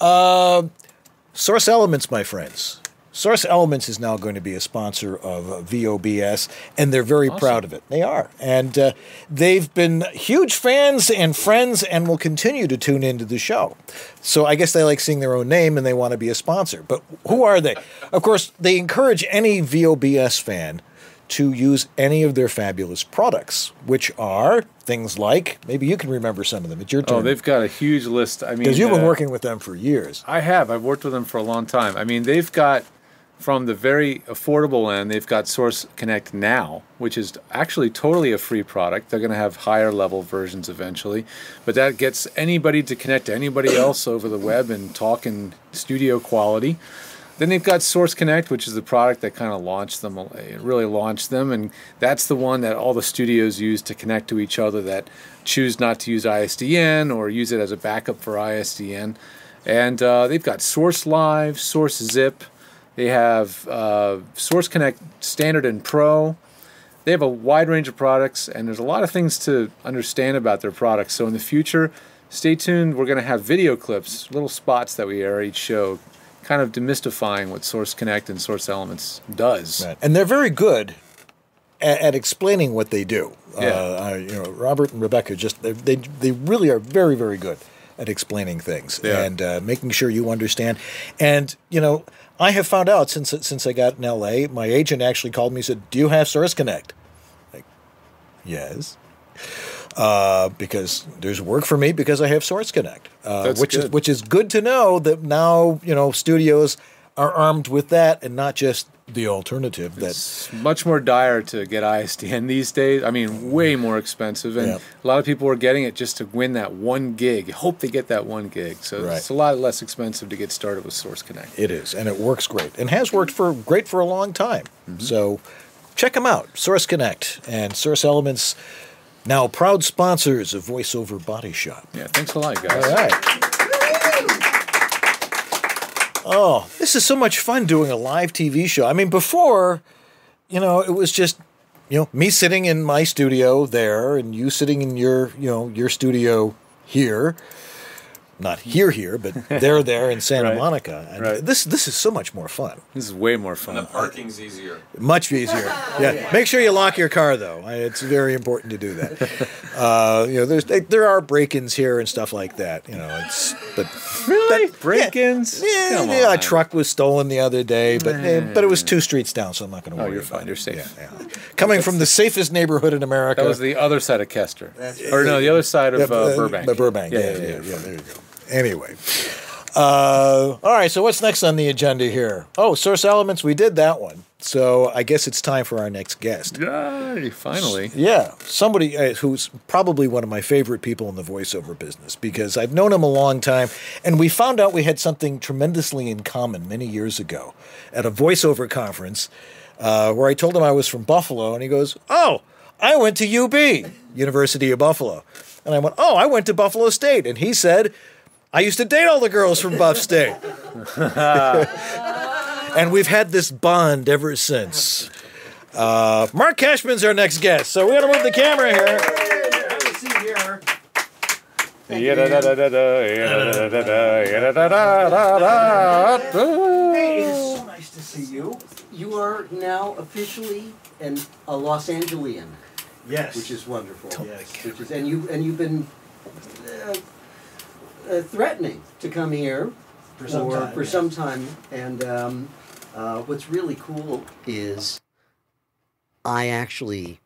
Source Elements, my friends. Source Elements is now going to be a sponsor of VOBS, and they're very proud of it. They are. And they've been huge fans and friends and will continue to tune into the show. So I guess they like seeing their own name and they want to be a sponsor. But who are they? Of course, they encourage any VOBS fan to use any of their fabulous products, which are things like, maybe you can remember some of them. It's your turn. Oh, they've got a huge list. I mean, because you've been working with them for years. I have. I've worked with them for a long time. I mean, they've got... From the very affordable end, they've got Source Connect Now, which is actually totally a free product. They're going to have higher level versions eventually, but that gets anybody to connect to anybody else over the web and talk in studio quality. Then they've got Source Connect, which is the product that kind of launched them, and that's the one that all the studios use to connect to each other that choose not to use ISDN or use it as a backup for ISDN. And they've got Source Live, Source Zip. They have Source Connect Standard and Pro. They have a wide range of products, and there's a lot of things to understand about their products. So in the future, stay tuned. We're going to have video clips, little spots that we air each show, kind of demystifying what Source Connect and Source Elements does. Right. And they're very good at explaining what they do. Yeah. Robert and Rebecca they really are very, very good at explaining things and making sure you understand. And I have found out since I got in L.A., my agent actually called me and said, "Do you have Source Connect?" Like, yes. because there's work for me because I have Source Connect, which is good to know that now studios are armed with that and not just the alternative. It's much more dire to get ISDN these days. I mean, way more expensive, and a lot of people are getting it just to win that 1 gig. Hope they get that 1 gig. So it's a lot less expensive to get started with Source Connect. It is, and it works great, and has worked great for a long time. Mm-hmm. So check them out, Source Connect and Source Elements, now proud sponsors of VoiceOver Body Shop. Yeah, thanks a lot, guys. All right. Oh, this is so much fun doing a live TV show. I mean, before, it was just, me sitting in my studio there and you sitting in your studio here. Not here, but there in Santa Monica. And this is so much more fun. This is way more fun. And the parking's easier. Much easier. Yeah. Make sure you lock your car, though. It's very important to do that. There are break-ins here and stuff like that. Really? Break-ins? Come on. A truck was stolen the other day, but it was 2 streets down, so I'm not going to worry. Oh, you're fine. You're safe. Yeah. Coming from the safest neighborhood in America. That was the other side of Kester. The other side of Burbank. Burbank. Yeah, there you go. Anyway. All right, so what's next on the agenda here? Oh, Source Elements, we did that one. So I guess it's time for our next guest. Yay, finally. Yeah, somebody who's probably one of my favorite people in the voiceover business because I've known him a long time, and we found out we had something tremendously in common many years ago at a voiceover conference where I told him I was from Buffalo, and he goes, "Oh, I went to UB, University of Buffalo." And I went, "Oh, I went to Buffalo State." And he said, "I used to date all the girls from Buff State." And we've had this bond ever since. Mark Cashman's our next guest, so we got to move the camera here. Have a seat here. Hey, it's so nice to see you. You are now officially a Los Angelian. Yes, which is wonderful. Yes, and you've been threatening to come here for some time. And what's really cool is I actually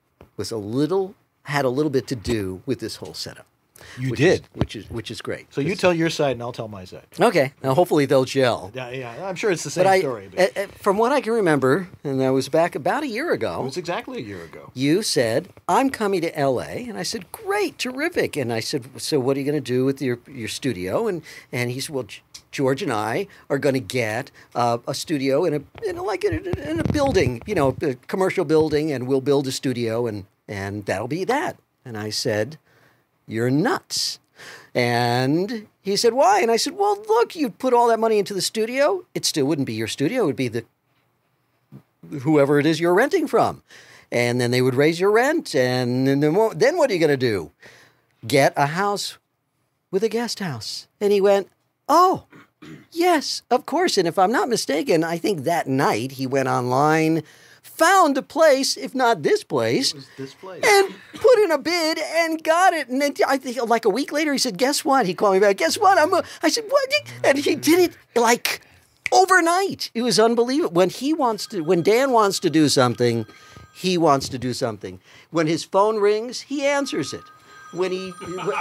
had a little bit to do with this whole setup. You did, which is great. So you tell your side, and I'll tell my side. Okay. Now, hopefully they'll gel. Yeah. I'm sure it's the same story. But from what I can remember, and that was back about a year ago. It was exactly a year ago. You said, "I'm coming to L.A.," and I said, "Great, terrific." And I said, "So what are you going to do with your studio?" And he said, "Well, George and I are going to get a studio in a building, a commercial building, and we'll build a studio, and that'll be that." And I said, "You're nuts." And he said, "Why?" And I said, "Well, look, you put all that money into the studio, it still wouldn't be your studio. It would be whoever it is you're renting from. And then they would raise your rent. And then what are you going to do? Get a house with a guest house." And he went, "Oh, yes, of course." And if I'm not mistaken, I think that night he went online, found a place, if not this place, and put in a bid and got it. And then I think like a week later, he said, "Guess what?" He called me back. "Guess what?" I said, "What?" And he did it like overnight. It was unbelievable. When Dan wants to do something, he wants to do something. When his phone rings, he answers it. When he,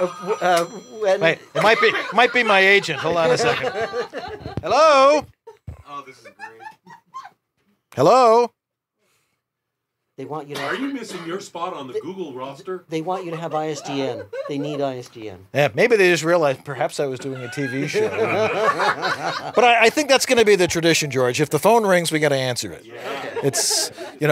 Wait, it might be my agent. Hold on a second. Hello. Oh, this is great. Hello. They want you to. Are you missing your spot on the Google roster? They want you to have ISDN. They need ISDN. Yeah, maybe they just realized perhaps I was doing a TV show. But I think that's going to be the tradition, George. If the phone rings, we got to answer it. Yeah. It's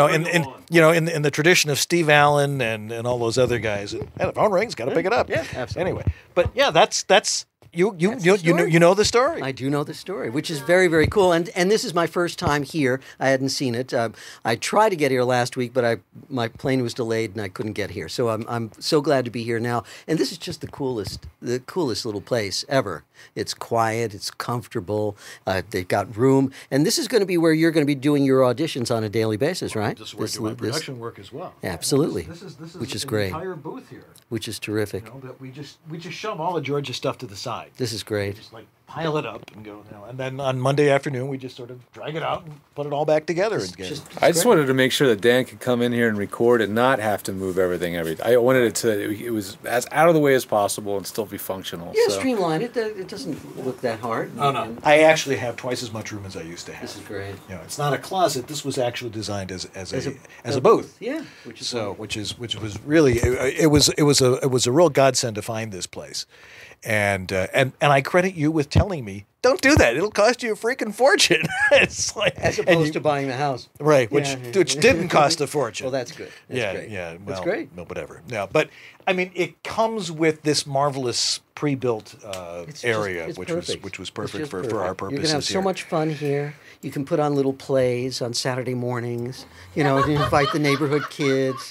in the tradition of Steve Allen and all those other guys. And the phone rings, got to pick it up. Yeah, absolutely. Anyway, but yeah, that's. You know the story. I do know the story, which is very, very cool. And this is my first time here. I hadn't seen it. I tried to get here last week, but my plane was delayed and I couldn't get here. So I'm so glad to be here now. And this is just the coolest little place ever. It's quiet. It's comfortable. They've got room. And this is going to be where you're going to be doing your auditions on a daily basis, right? This is where I do my production work as well. Absolutely. This is which is great. Entire booth here. Which is terrific. That we just shove all of George's stuff to the side. This is great. Just like pile it up and go, and then on Monday afternoon we just sort of drag it out and put it all back together again. I just wanted to make sure that Dan could come in here and record and not have to move everything I wanted it was as out of the way as possible and still be functional. Yeah, streamline it. It doesn't look that hard. Oh no, I actually have twice as much room as I used to have. This is great. It's not a closet. This was actually designed as a booth. Yeah, which was really it was a real godsend to find this place. And I credit you with telling me, don't do that. It'll cost you a freaking fortune. It's like, as opposed to buying the house, right? Which didn't cost a fortune. Well, that's good. That's great. Well, that's great. No, whatever. No, but I mean, it comes with this marvelous pre-built area, which was perfect for our purposes. You can have so much fun here. You can put on little plays on Saturday mornings. Invite the neighborhood kids.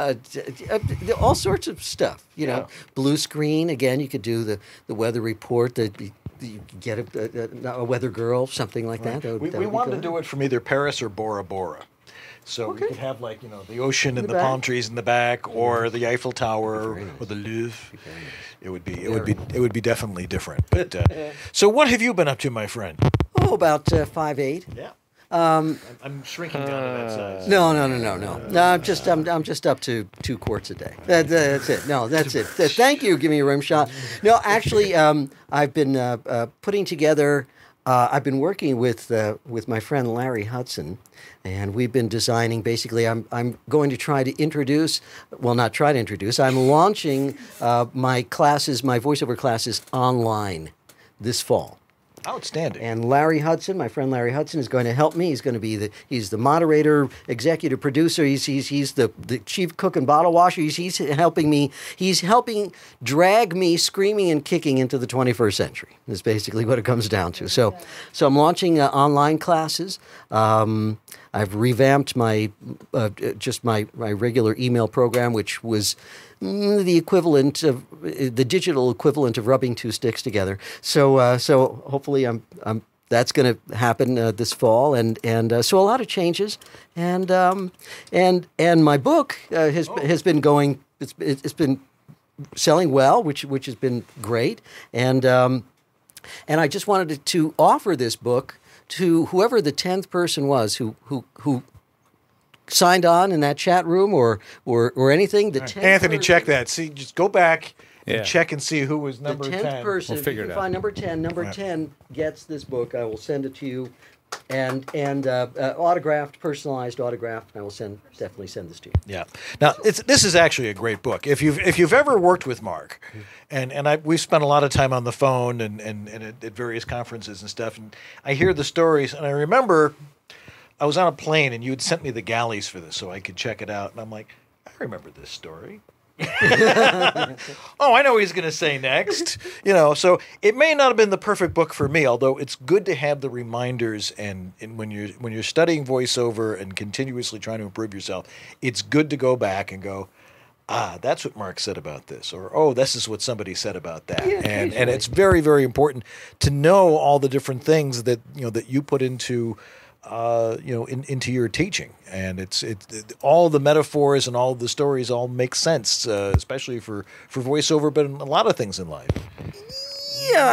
All sorts of stuff. Blue screen again. You could do the weather report. You could get a weather girl, something like that. We wanted to do it from either Paris or Bora Bora. So we could have the ocean and the palm trees in the back, or the Eiffel Tower, or the Louvre. It would be definitely different. But so what have you been up to, my friend? Oh, about 5'8". Yeah. I'm shrinking down to that size. No. I'm just up to 2 quarts a day. That's it. No, that's it. Thank you. Give me a rim shot. No, actually, I've been putting together. I've been working with my friend Larry Hudson, and we've been designing. Basically, I'm going to try to introduce. Well, not try to introduce. I'm launching my voiceover classes online this fall. Outstanding. And Larry Hudson, my friend Larry Hudson, is going to help me. He's going to be he's the moderator, executive producer. He's the chief cook and bottle washer. He's helping me. He's helping drag me screaming and kicking into the 21st century. Is basically what it comes down to. So I'm launching online classes. I've revamped my regular email program, which was the equivalent of the digital equivalent of rubbing 2 sticks together. So hopefully that's going to happen this fall, and so a lot of changes, and my book has been going. It's been selling well, which has been great, and I just wanted to offer this book to whoever the 10th person was who signed on in that chat room or anything. Anthony, check that. See, just go back and check and see who was number 10. The 10th person, we'll figure if you it can out. find number 10, number 10 gets this book. I will send it to you, and autographed, personalized autographed. I will definitely send this to you. Yeah. Now, this is actually a great book. If you've ever worked with Mark, and we've spent a lot of time on the phone and at various conferences and stuff, and I hear the stories, and I remember I was on a plane and you had sent me the galleys for this so I could check it out. And I'm like, I remember this story. Oh, I know what he's going to say next. So it may not have been the perfect book for me, although it's good to have the reminders. And when you're studying voiceover and continuously trying to improve yourself, it's good to go back and go, that's what Mark said about this, or oh, this is what somebody said about that. Yeah, and it's very, very important to know all the different things that that you put into into your teaching, and it's all the metaphors and all the stories all make sense, especially for voiceover, but in a lot of things in life. Yeah,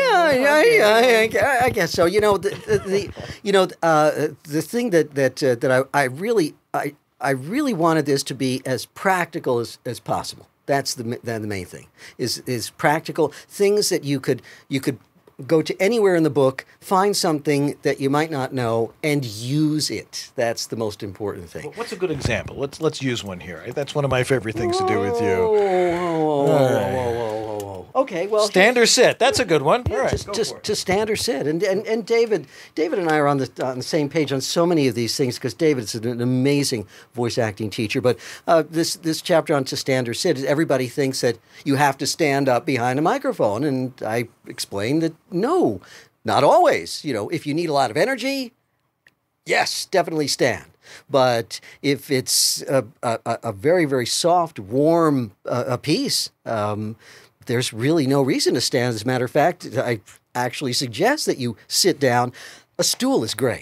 I guess so. The thing that I really wanted this to be as practical as possible. That's the main thing. Is practical things that you could go to anywhere in the book, find something that you might not know, and use it. That's the most important thing. What's a good example? Let's use one here. That's one of my favorite things to do with you. Whoa. Okay, well, stand or sit. That's a good one. Yeah, all right, to stand or sit. And David and I are on the same page on so many of these things, because David is an amazing voice acting teacher. But this chapter on to stand or sit, everybody thinks that you have to stand up behind a microphone, and I explained that no, not always. If you need a lot of energy, yes, definitely stand. But if it's a very, very soft, warm piece, there's really no reason to stand. As a matter of fact, I actually suggest that you sit down. A stool is great.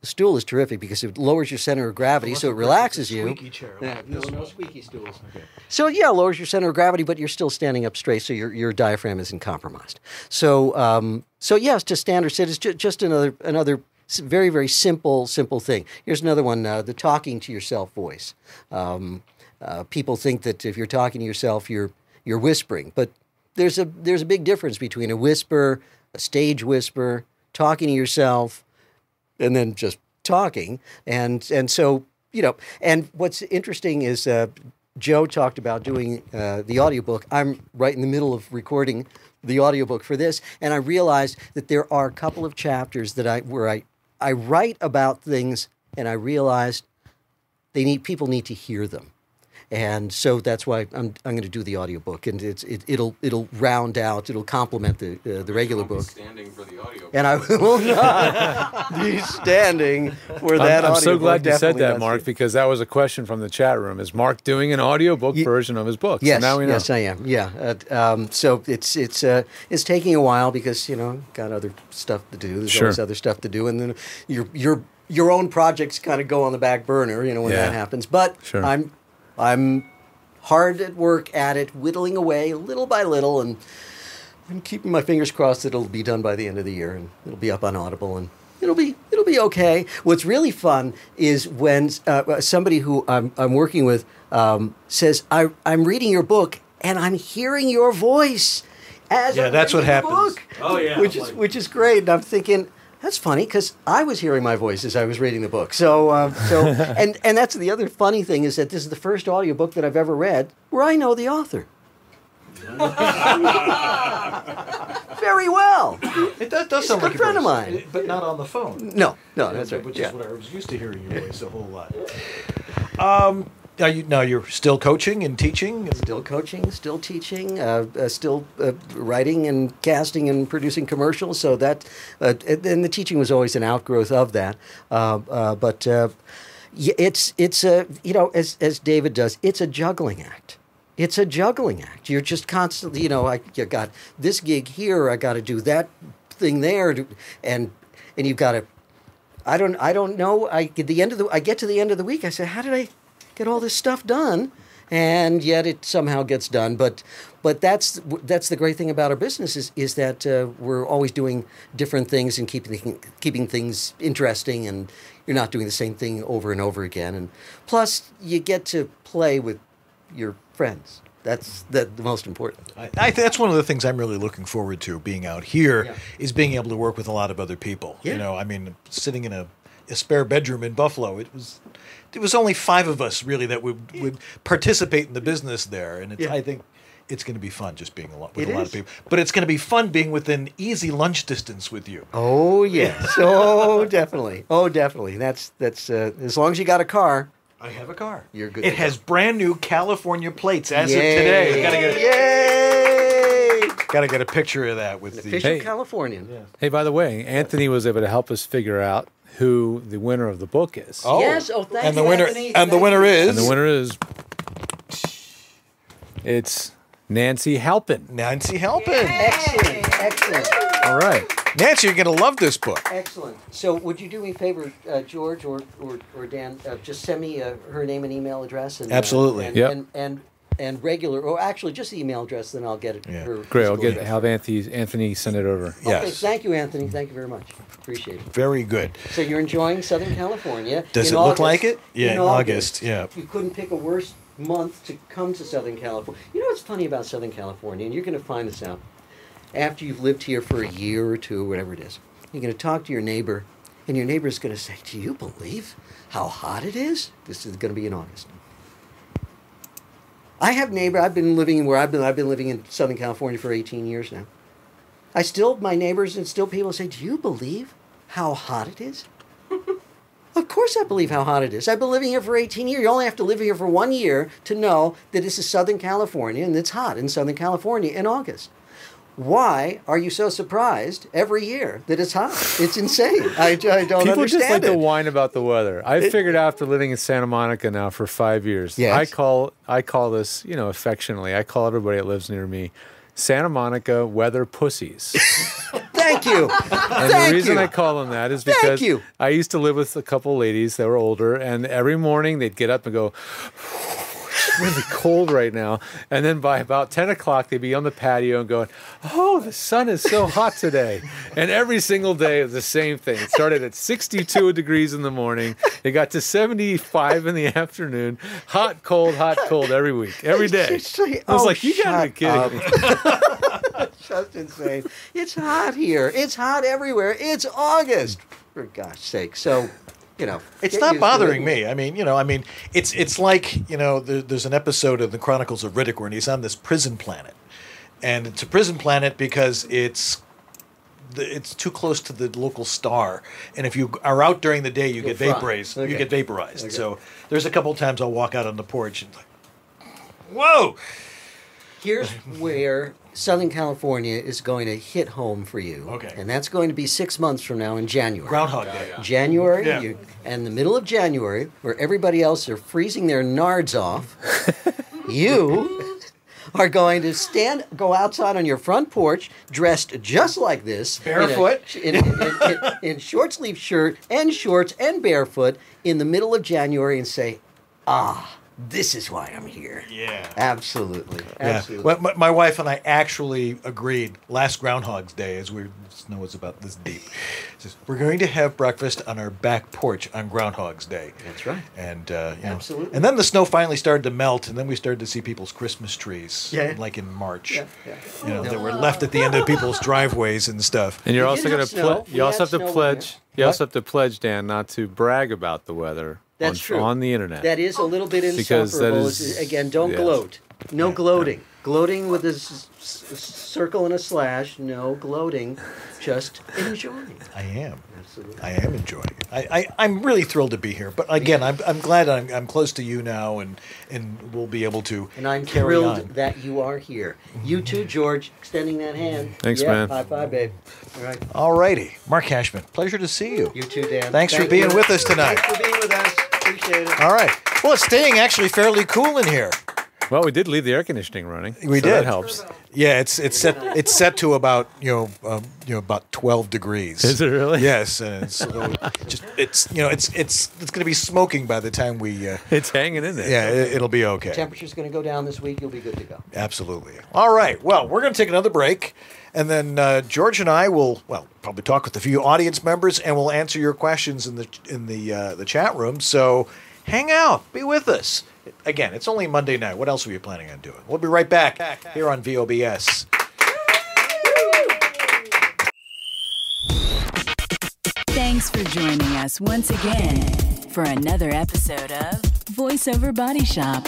stool is terrific because it lowers your center of gravity, so it relaxes you. Squeaky chair. Yeah, no squeaky stools. Okay. So yeah, lowers your center of gravity, but you're still standing up straight, so your diaphragm isn't compromised. So yes, to standard sit is just another very, very simple thing. Here's another one: the talking to yourself voice. People think that if you're talking to yourself, you're whispering, but there's a big difference between a whisper, a stage whisper, talking to yourself, and then just talking. And so, and what's interesting is Joe talked about doing the audiobook. I'm right in the middle of recording the audiobook for this, and I realized that there are a couple of chapters that where I write about things, and I realized people need to hear them. And so that's why I'm going to do the audiobook, and it'll round out, it'll complement the regular book. Standing for the audiobook. And I will not be standing for that audiobook. I'm so glad you said that, Mark, because that was a question from the chat room. Is Mark doing an audiobook version of his book? Yes, so now we know. Yes, I am. Yeah. So it's taking a while because got other stuff to do. There's always other stuff to do, and then your own projects kind of go on the back burner. When that happens. But sure. I'm hard at work at it, whittling away little by little, and I'm keeping my fingers crossed that it'll be done by the end of the year, and it'll be up on Audible, and it'll be okay. What's really fun is when somebody who I'm working with says, I'm reading your book, and I'm hearing your voice as I'm that's what reading the happens. book. Oh yeah, which is great, and I'm thinking, that's funny because I was hearing my voice as I was reading the book. So and that's the other funny thing is that this is the first audiobook that I've ever read where I know the author. Very well. It does sound like a friend of mine, but not on the phone. No, that's right. Which is what I was used to hearing your voice a whole lot. Now you're still coaching and teaching? Still coaching, still teaching, still writing and casting and producing commercials. So that, and the teaching was always an outgrowth of that. But it's as David does, it's a juggling act. It's a juggling act. You're just constantly, you got this gig here, I got to do that thing there, and you've got to. I don't know. I get to the end of the week. I say, how did I get all this stuff done? And yet it somehow gets done. But that's the great thing about our business is that we're always doing different things and keeping things interesting, and you're not doing the same thing over and over again. And plus, you get to play with your friends. That's the most important. That's one of the things I'm really looking forward to being out here is being able to work with a lot of other people. Yeah. Sitting in a spare bedroom in Buffalo, it was only 5 of us really that would participate in the business there, and I think it's going to be fun just being with a lot of people. But it's going to be fun being within easy lunch distance with you. Oh yes, oh definitely, That's as long as you got a car. I have a car. You're good. It has brand new California plates as of today. Yay! Gotta get a picture of that with the official Californian. Yeah. Hey, by the way, Anthony was able to help us figure out who the winner of the book is. Oh, yes. Oh, thank and you, the winner, Anthony. And the winner is. And the winner is. It's Nancy Halpin. Nancy Halpin. Excellent. All right. Nancy, you're going to love this book. Excellent. So would you do me a favor, George or Dan, just send me her name and email address? And, absolutely. And regular, or actually just the email address, then I'll get it. Yeah. Great. I'll have Anthony send it over. Okay, Yes. Thank you, Anthony. Thank you very much. Appreciate it. Very good. So you're enjoying Southern California. Does in it August, look like it? Yeah, in August. Yeah. You couldn't pick a worse month to come to Southern California. You know what's funny about Southern California, and you're going to find this out after you've lived here for a year or two, whatever it is. You're going to talk to your neighbor, and your neighbor's going to say, "Do you believe how hot it is?" This is going to be in August. I have neighbor. I've been living in Southern California for 18 years now. My neighbors and still people say, "Do you believe how hot it is?" Of course I believe how hot it is. I've been living here for 18 years. You only have to live here for 1 year to know that this is Southern California and it's hot in Southern California in August. Why are you so surprised every year that it's hot? It's insane. I don't People understand just like it. to whine about the weather. I've figured out after living in Santa Monica now for 5 years. Yes. I call this, affectionately, I call everybody that lives near me Santa Monica weather pussies. Thank you. And the reason I call them that is because I used to live with a couple ladies that were older, and every morning they'd get up and go, it's really cold right now. And then by about 10 o'clock, they'd be on the patio and going, oh, the sun is so hot today. And every single day it was the same thing. It started at 62 degrees in the morning. It got to 75 in the afternoon. Hot, cold every week, every day. I was like, you gotta be kidding me. It's just insane. It's hot here. It's hot everywhere. It's August, for gosh sake. So, it's not bothering me. I mean, it's like, there's an episode of the Chronicles of Riddick where he's on this prison planet. And it's a prison planet because it's too close to the local star. And if you are out during the day, you get vaporized. Okay. You get vaporized. Okay. So there's a couple of times I'll walk out on the porch and like, whoa! Here's where Southern California is going to hit home for you. Okay. And that's going to be 6 months from now in January. Groundhog Day. January, and the middle of January, where everybody else are freezing their nards off, you are going to go outside on your front porch, dressed just like this. Barefoot. In short sleeve shirt and shorts and barefoot in the middle of January and say, this is why I'm here. Yeah. Absolutely. Yeah. Well, my wife and I actually agreed last Groundhog's Day, as snow was about this deep, says, we're going to have breakfast on our back porch on Groundhog's Day. That's right. And absolutely. And then the snow finally started to melt, and then we started to see people's Christmas trees, like in March. Yeah. That were left at the end of people's driveways and stuff. And you're also going to you also have to pledge. You also have to pledge, Dan, not to brag about the weather. That's true. On the internet. That is a little bit insufferable. Again, don't gloat. No gloating. Gloating with a circle and a slash. No gloating. Just enjoying. I am. Absolutely. I am enjoying it. I'm really thrilled to be here. But again, I'm glad I'm close to you now, and we'll be able to. And I'm thrilled that you are here. You too, George. Extending that hand. Thanks, man. High five, babe. All right. All righty, Mark Cashman. Pleasure to see you. You too, Dan. Thanks for being with us tonight. Thanks for being with us. Appreciate it. All right. Well, it's staying actually fairly cool in here. Well, we did leave the air conditioning running. We did. That helps. Yeah, it's set to about about 12 degrees. Is it really? Yes, and it's going to be smoking by the time we. It's hanging in there. Yeah, it'll be okay. Temperature's going to go down this week. You'll be good to go. Absolutely. All right. Well, we're going to take another break, and then George and I will probably talk with a few audience members, and we'll answer your questions in the chat room. So hang out, be with us. Again, it's only Monday night. What else are you planning on doing? We'll be right back here on VOBS. Thanks for joining us once again for another episode of VoiceOver Body Shop.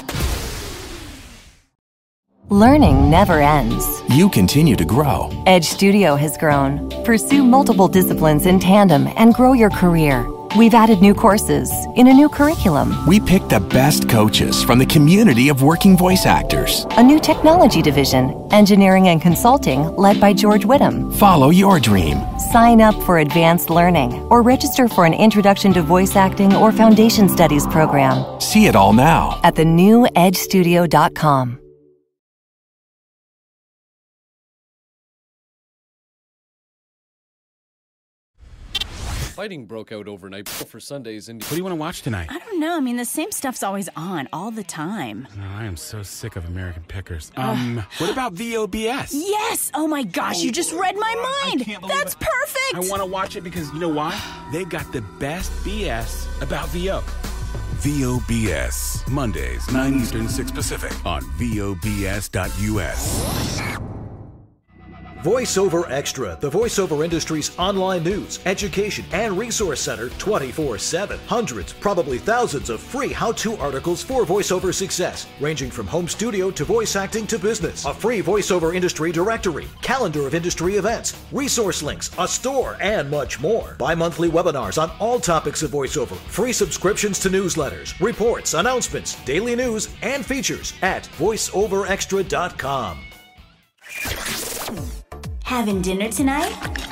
Learning never ends. You continue to grow. Edge Studio has grown. Pursue multiple disciplines in tandem and grow your career. We've added new courses in a new curriculum. We picked the best coaches from the community of working voice actors. A new technology division, engineering and consulting, led by George Whittam. Follow your dream. Sign up for advanced learning or register for an Introduction to Voice Acting or Foundation Studies program. See it all now at thenewedgestudio.com. Fighting broke out overnight for Sundays. What do you want to watch tonight? I don't know. I mean, the same stuff's always on, all the time. Oh, I am so sick of American Pickers. What about VOBS? Yes! Oh my gosh, you just read my mind! That's perfect! I want to watch it because, you know why? They've got the best BS about VO. VOBS, Mondays, 9 Eastern, 6 Pacific, on VOBS.us. VoiceOver Extra, the voiceover industry's online news, education, and resource center 24/7. Hundreds, probably thousands of free how-to articles for voiceover success, ranging from home studio to voice acting to business. A free voiceover industry directory, calendar of industry events, resource links, a store, and much more. Bi-monthly webinars on all topics of voiceover, free subscriptions to newsletters, reports, announcements, daily news, and features at voiceoverextra.com. Having dinner tonight?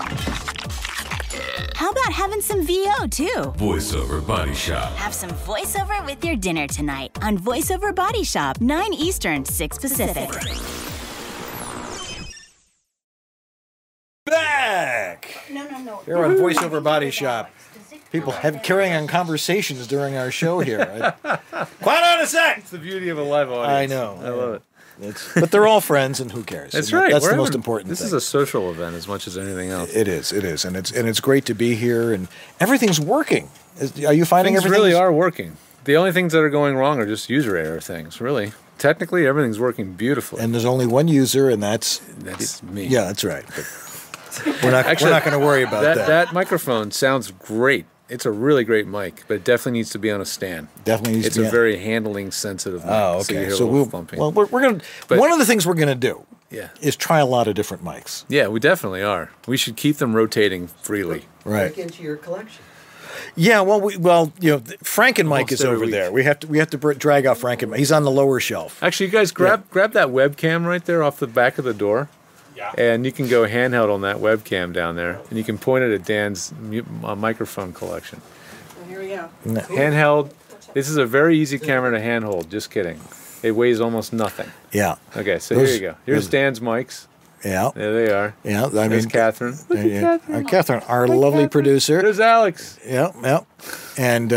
How about having some VO, too? VoiceOver Body Shop. Have some voiceover with your dinner tonight on VoiceOver Body Shop, 9 Eastern, 6 Pacific. Back! back. No. Here on VoiceOver Body Shop. People carrying on conversations during our show here. Quiet on a sec! It's the beauty of a live audience. I know. I love it. But they're all friends, and who cares? That's and right. That's the most important This thing. is a social event as much as anything else. It is, and it's great to be here, and everything's working. Are you finding Things everything really are working? The only things that are going wrong are just user error things, really. Technically, everything's working beautifully. And there's only one user, and that's me. Yeah, that's right. But we're not going to worry about that. That microphone sounds great. It's a really great mic, but it definitely needs to be on a stand. Definitely needs to be It's a very handling sensitive mic. Oh, okay. So we're going to. One of the things we're going to do is try a lot of different mics. Yeah, we definitely are. We should keep them rotating freely. Right. Look into your collection. Yeah, Franken-Mic is over there. We have to drag out Franken. He's on the lower shelf. Actually, you guys grab that webcam right there off the back of the door. Yeah. And you can go handheld on that webcam down there, and you can point it at Dan's microphone collection. Well, here we go. No. Handheld. This is a very easy camera to handhold. Just kidding. It weighs almost nothing. Yeah. Okay, so here you go. Here's Dan's mics. Yeah. There they are. Yeah. There's Catherine. Catherine, our lovely producer. There's Alex. Yeah. And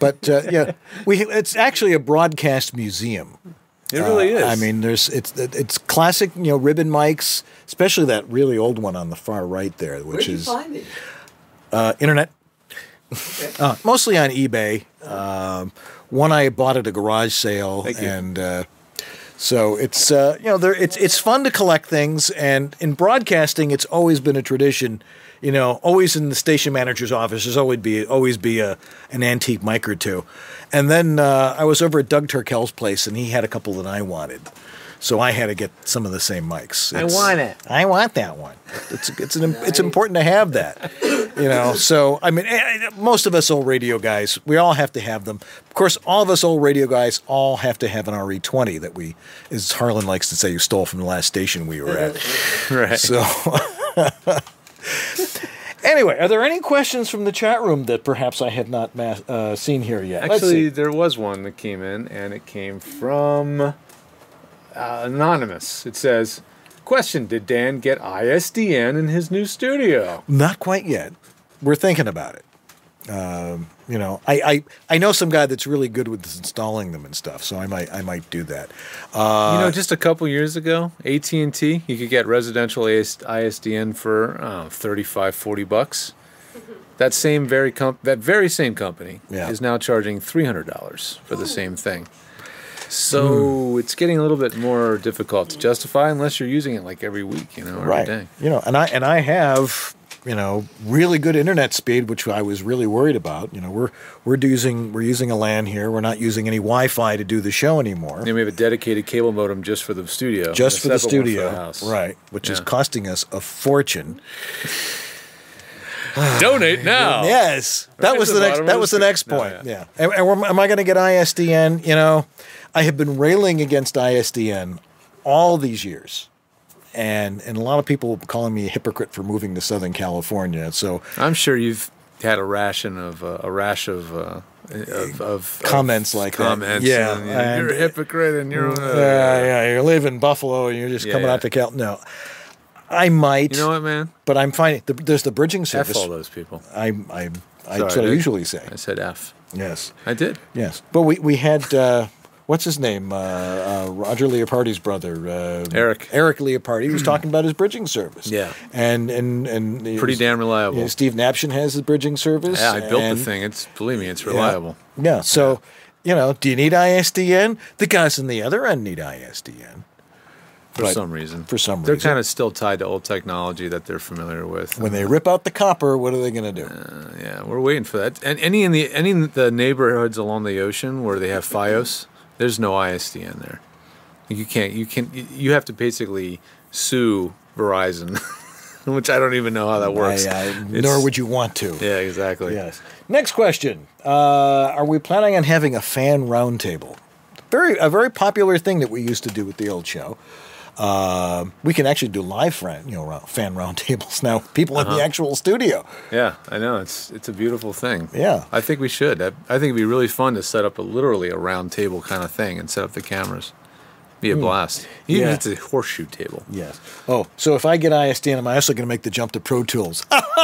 it's actually a broadcast museum. It really is. I mean, it's classic, ribbon mics, especially that really old one on the far right there, which is Where'd you find it? internet. Mostly on eBay. One I bought at a garage sale. Thank you. And so it's it's fun to collect things, and in broadcasting, it's always been a tradition. Always in the station manager's office, there's always be an antique mic or two. And then I was over at Doug Turkel's place, and he had a couple that I wanted. So I had to get some of the same mics. I want it. I want that one. It's important to have that. So I mean, most of us old radio guys, we all have to have them. Of course, all of us old radio guys all have to have an RE20 that we, as Harlan likes to say, you stole from the last station we were at. Right. So. Anyway, are there any questions from the chat room that perhaps I have not seen here yet? Actually, there was one that came in, and it came from Anonymous. It says, question, did Dan get ISDN in his new studio? Not quite yet. We're thinking about it. I know some guy that's really good with installing them and stuff, so I might do that. Just a couple years ago, AT&T, you could get residential ISDN for $35-40. That very same company is now charging $300 for the same thing. So it's getting a little bit more difficult to justify unless you're using it like every week, or every day. And I have really good internet speed, which I was really worried about. We're using a LAN here. We're not using any Wi-Fi to do the show anymore. And we have a dedicated cable modem just for the studio. Just for the studio, for the house. Right? Which is costing us a fortune. Donate now. Yes, that was the next point. No, yeah. And am I going to get ISDN? I have been railing against ISDN all these years. And a lot of people calling me a hypocrite for moving to Southern California. So I'm sure you've had a rash of comments like that. Yeah, you're a hypocrite, and you're you live in Buffalo, and you're just coming out to Cal. No, I might. You know what, man? But I'm finding there's the bridging service. F all those people. That's what I usually say. I said F. Yes, I did. Yes, but we had. What's his name? Roger Leopardi's brother, Eric. Eric Leopardi. He was talking about his bridging service. Yeah, and pretty damn reliable. Steve Napshin has his bridging service. Yeah, I built the thing. Believe me, it's reliable. Yeah. So, do you need ISDN? The guys on the other end need ISDN. For some reason. They're kind of still tied to old technology that they're familiar with. When they rip out the copper, what are they going to do? Yeah, we're waiting for that. And any in the neighborhoods along the ocean where they have FiOS. There's no ISDN there. You have to basically sue Verizon, which I don't even know how that works. Nor would you want to. Yeah, exactly. Yes. Next question. Are we planning on having a fan roundtable? A very popular thing that we used to do with the old show. We can actually do live fan roundtables now. People in the actual studio. Yeah, I know. It's a beautiful thing. Yeah, I think we should. I think it'd be really fun to set up literally a round table kind of thing and set up the cameras. Be a blast. Even if it's a horseshoe table. Yes. Oh, so if I get ISDN, am I also going to make the jump to Pro Tools?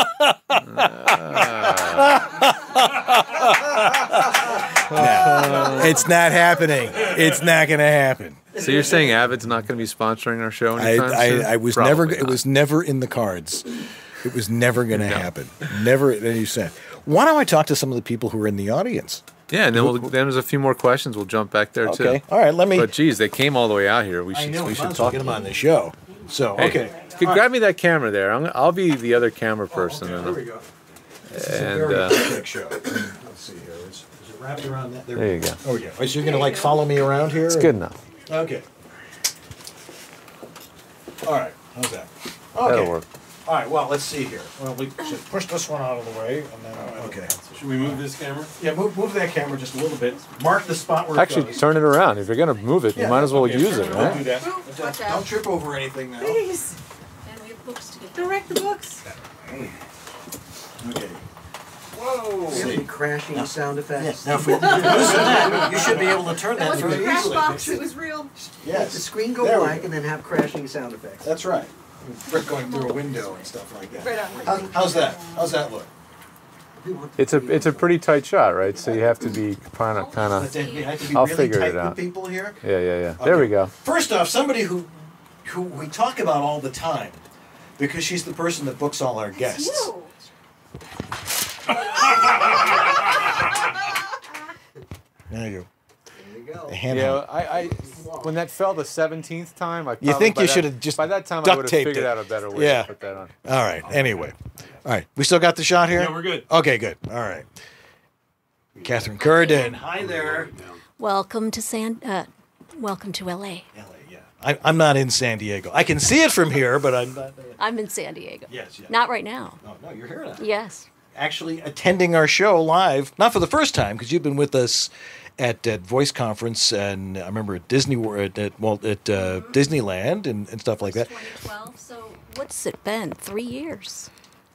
No, it's not happening. It's not going to happen. So you're saying Avid's not going to be sponsoring our show anytime soon? I was Probably never. not. It was never in the cards. It was never going to happen. Never at any cent. Why don't I talk to some of the people who are in the audience? Yeah, and then there's a few more questions. We'll jump back there too. Okay. All right. Let me. But geez, they came all the way out here. We should talk Get them on the show. So Hey, okay. Grab me that camera there. I'll be the other camera person. Okay, there we go. This is And a very quick show. Let's see here. Is it wrapped around that? There you go. Oh yeah. So you're gonna follow me around here? It's good enough. Okay. All right. How's that? Okay. That'll work. All right. Well, let's see here. Well, we should push this one out of the way, and then okay. Should we move this camera? Yeah, move that camera just a little bit. Mark the spot where Actually, it goes. turn it around. If you're going to move it, you might as well use it, Don't right? do that. Don't trip over anything now. Please. And we have books to get. Direct the books. Okay. Whoa! Any crashing sound effects? Now, if we listen to that, you should be able to turn That that wasn't very a crash easily. box. It was real. Let the screen go There we blank go. and then have crashing sound effects. That's right. Brick going through a window and stuff like that. Right on. How's that? How's that look? It's a pretty tight shot, right? So you have to be kind of. You have to be I'll really figure tight it out. with people here. Yeah. There we go. First off, somebody who we talk about all the time, because she's the person that books all our guests. You. There you go. Yeah, I when that fell the 17th time, I You probably- think by you that- should have just by that time I duct would have taped figured it. out a better way Yeah. to put that on. All right. Anyway. All right. We still got the shot here? Yeah, we're good. Okay, good. All right. Catherine Curden. Hi there. Welcome to welcome to LA. I'm not in San Diego. I can see it from here, but I'm not. I'm in San Diego. Yes. Not right now. No, you're here now. Yes. Actually attending our show live, not for the first time, because you've been with us at Voice Conference, and I remember at Disney at Disneyland and stuff like that. 2012. So what's it been? 3 years?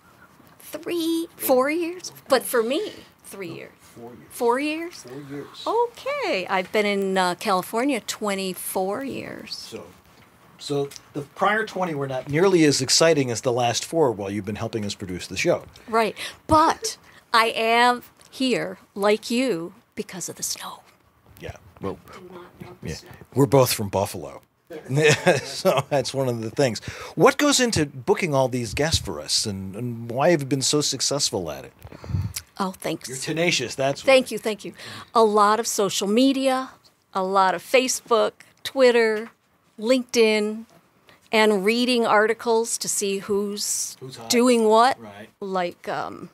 4 years? But for me, 3 years. 4 years? 4 years. Okay. I've been in California 24 years. So the prior 20 were not nearly as exciting as the last 4 while you've been helping us produce the show. Right. But I am here, like you, because of the snow. Yeah. Well, we're both from Buffalo. So that's one of the things. What goes into booking all these guests for us, and why have you been so successful at it? Oh, thanks. You're tenacious. That's Thank you. A lot of social media, a lot of Facebook, Twitter, LinkedIn, and reading articles to see who's hot. doing what. Right. Like,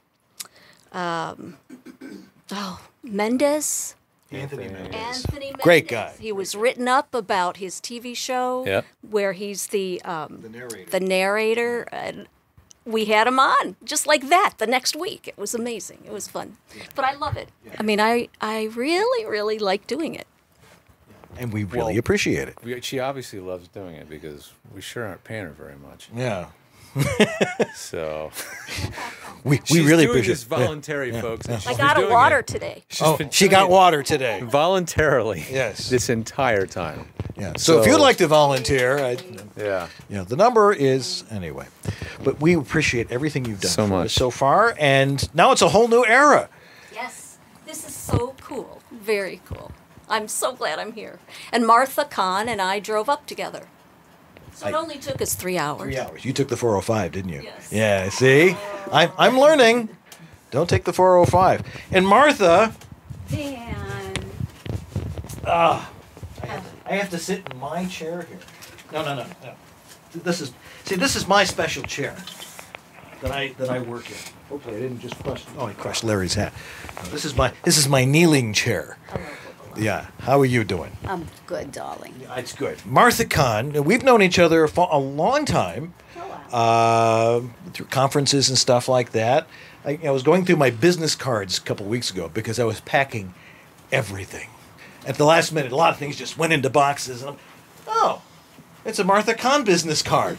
Mendez. Anthony Mendez. Anthony Mendez. Great guy. He was written up about his TV show Yep. where he's the narrator. The narrator. And we had him on just like that the next week. It was amazing. It was fun. But I love it. I mean, I really, really like doing it. And we really appreciate it. She obviously loves doing it because we sure aren't paying her very much. Yeah. So we she's really doing appreciate this voluntary, folks. and I she's got a doing water it. today. Oh, been she doing got it water today. voluntarily. Yes. This entire time. Yeah. So if you'd like to volunteer, Yeah. the number is anyway. But we appreciate everything you've done So for much. us so far, and now it's a whole new era. Yes, this is so cool. Very cool. I'm so glad I'm here. And Martha Kahn and I drove up together. So it only took us 3 hours. 3 hours. You took the 405, didn't you? Yes. Yeah. See, I'm learning. Don't take the 405. And Martha. Dan. I have to sit in my chair here. No. This is my special chair that I work in. Hopefully I didn't just crush. Oh, I crushed Larry's hat. No, this is my kneeling chair. Yeah. How are you doing? I'm good, darling. Yeah, it's good. Martha Kahn. We've known each other for a long time. Through conferences and stuff like that. I was going through my business cards a couple weeks ago because I was packing everything. At the last minute, a lot of things just went into boxes, and it's a Martha Kahn business card.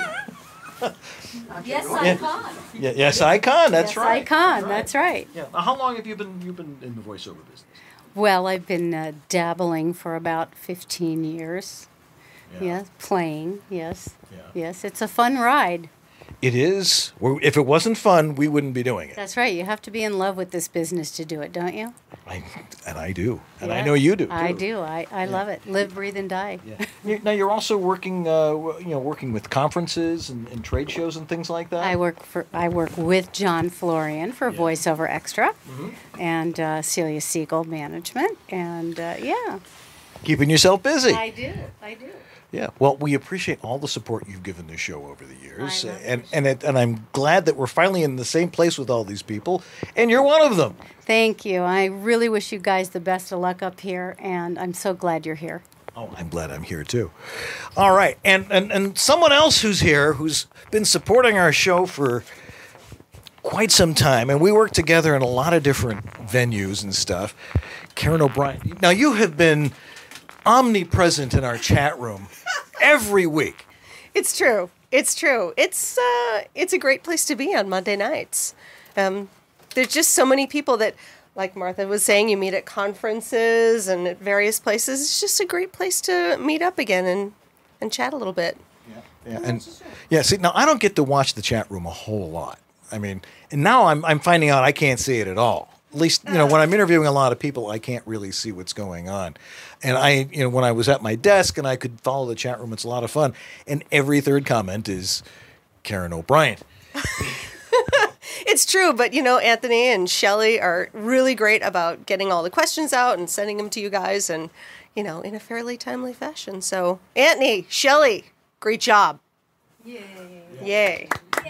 Yes, I Kahn. Yes, I Kahn. That's right. Icon, that's right. Yeah. Now, how long have you been in the voiceover business? Well, I've been dabbling for about 15 years. Yeah, playing, yes. Yeah. Yes, it's a fun ride. It is. If it wasn't fun, we wouldn't be doing it. That's right. You have to be in love with this business to do it, don't you? I do. And I know you do, too. I do. I love it. Live, breathe, and die. Yeah. Now, you're also working, working with conferences and trade shows and things like that? I work with John Florian for VoiceOver Extra and Celia Siegel Management. And, keeping yourself busy. I do. Yeah, well, we appreciate all the support you've given this show over the years, and I'm glad that we're finally in the same place with all these people, and you're one of them. Thank you. I really wish you guys the best of luck up here, and I'm so glad you're here. Oh, I'm glad I'm here too. All right, and someone else who's here, who's been supporting our show for quite some time, and we work together in a lot of different venues and stuff. Karen O'Brien. Now, you have been omnipresent in our chat room every week. It's true. It's a great place to be on Monday nights. There's just so many people that, like Martha was saying, you meet at conferences and at various places. It's just a great place to meet up again and chat a little bit. See, now I don't get to watch the chat room a whole lot. I mean, and now I'm finding out I can't see it at all. At least, when I'm interviewing a lot of people, I can't really see what's going on. And when I was at my desk and I could follow the chat room, it's a lot of fun. And every third comment is Karen O'Brien. It's true, but Anthony and Shelley are really great about getting all the questions out and sending them to you guys, and in a fairly timely fashion. So, Anthony, Shelley, great job! Yay!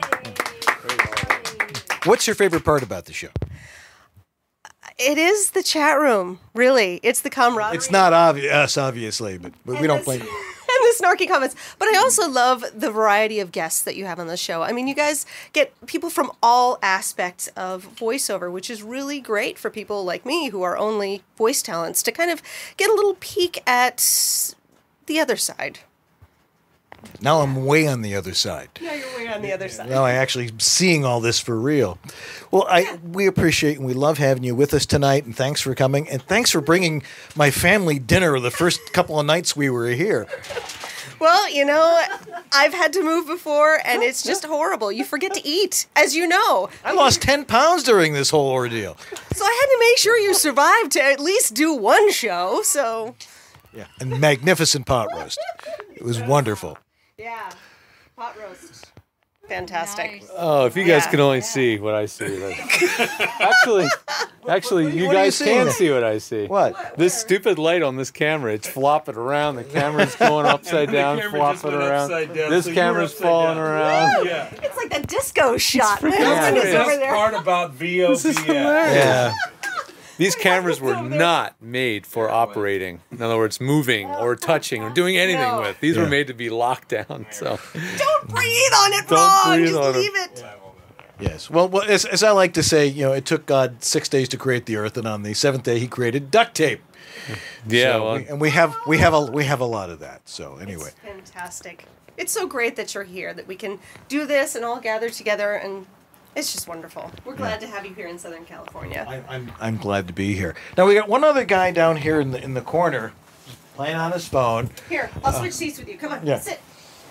What's your favorite part about the show? It is the chat room, really. It's the camaraderie. It's not us, obviously, but we don't blame you. And the snarky comments. But I also love the variety of guests that you have on the show. I mean, you guys get people from all aspects of voiceover, which is really great for people like me who are only voice talents to kind of get a little peek at the other side. Now I'm way on the other side. Now you're way on the other side. Now I'm actually seeing all this for real. Well, we appreciate and we love having you with us tonight, and thanks for coming, and thanks for bringing my family dinner the first couple of nights we were here. Well, I've had to move before, and it's just horrible. You forget to eat, as you know. I lost 10 pounds during this whole ordeal. So I had to make sure you survived to at least do one show, so... Yeah, and magnificent pot roast. It was wonderful. Yeah, pot roast. Fantastic. Nice. Oh, if you guys can only see what I see. Actually, you guys can see what I see. What? This stupid light on this camera, it's flopping around. The camera's going upside down, flopping around. This camera's falling around. Yeah. It's like the disco shot. That's the best part about VOBS. Yeah. These cameras were not made for operating. In other words, moving or touching or doing anything with. These were made to be locked down. So don't breathe on it, Ron. Just leave it. Yes. Well, as I like to say, it took God 6 days to create the earth, and on the seventh day He created duct tape. Yeah. So we have a lot of that. So anyway, it's fantastic. It's so great that you're here, that we can do this and all gather together, and it's just wonderful. We're glad to have you here in Southern California. I'm glad to be here. Now we got one other guy down here in the corner, playing on his phone. Here, I'll switch seats with you. Come on, sit.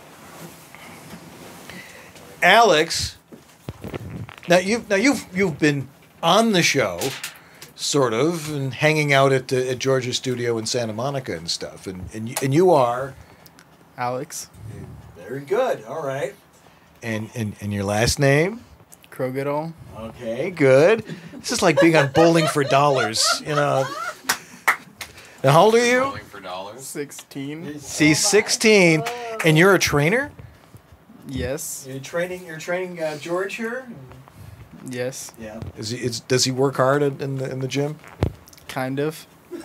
Alex. Now you've been on the show, sort of, and hanging out at George's studio in Santa Monica and stuff, and you are Alex. Very good. All right. And your last name? Krogadol. Okay, good. This is like being on Bowling for Dollars, Now, how old are you? Bowling for Dollars. 16. See, 16, and you're a trainer? Yes. You're training George here? Yes. Yeah. Does he work hard in the gym? Kind of. Oh,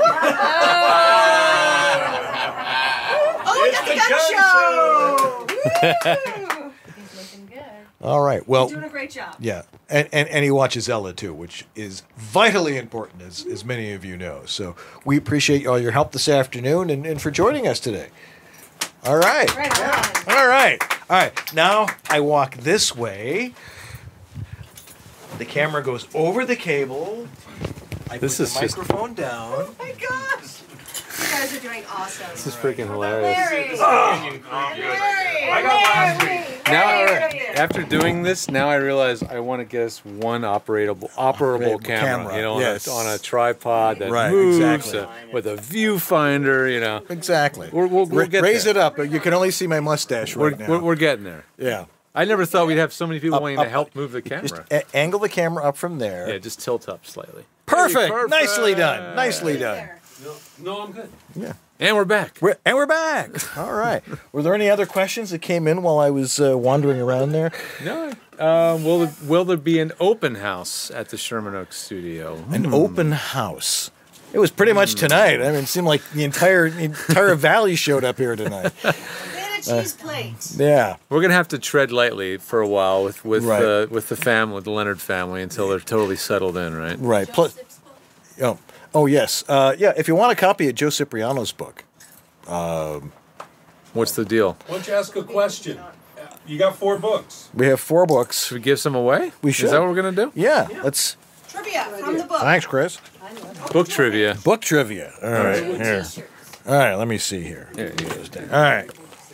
it's the gun show! He's looking good. All right. Well, you're doing a great job. Yeah, and he watches Ella too, which is vitally important, as many of you know. So we appreciate all your help this afternoon and for joining us today. All right. Right on. All right. Now I walk this way. The camera goes over the cable. This is just. Microphone down. Oh my gosh! You guys are doing awesome. This is freaking hilarious. Larry! I got last week. Now, after doing this, now I realize I want to get us one operable camera. You know, yes. on a tripod that Right, moves exactly. with a viewfinder. You know, Exactly. we'll get Raise there. it up. You can only see my mustache right now. We're getting there. Yeah. I never thought we'd have so many people wanting up, to help move the camera. Just angle the camera up from there. Yeah, just tilt up slightly. Perfect. Perfect. Nicely done. Nicely done. No, I'm good. Yeah. And we're back. We're back. All right. Were there any other questions that came in while I was wandering around there? No. Will there be an open house at the Sherman Oaks studio? An open house. It was pretty much tonight. I mean, it seemed like the entire valley showed up here tonight. Cheese plates. Yeah. We're gonna have to tread lightly for a while with Right. the family, the Leonard family, until they're totally settled in, right? Right. Plus, oh yes. Yeah. If you want a copy of Joe Cipriano's book, What's the deal? Why don't you ask a question? You got 4 books. we have 4 books. Should we give some away? We should. Is that what we're gonna do? Yeah. Let's. Trivia from the book. Thanks, Chris. Book trivia. Book trivia. All right. Here. All right. Let me see here. All right.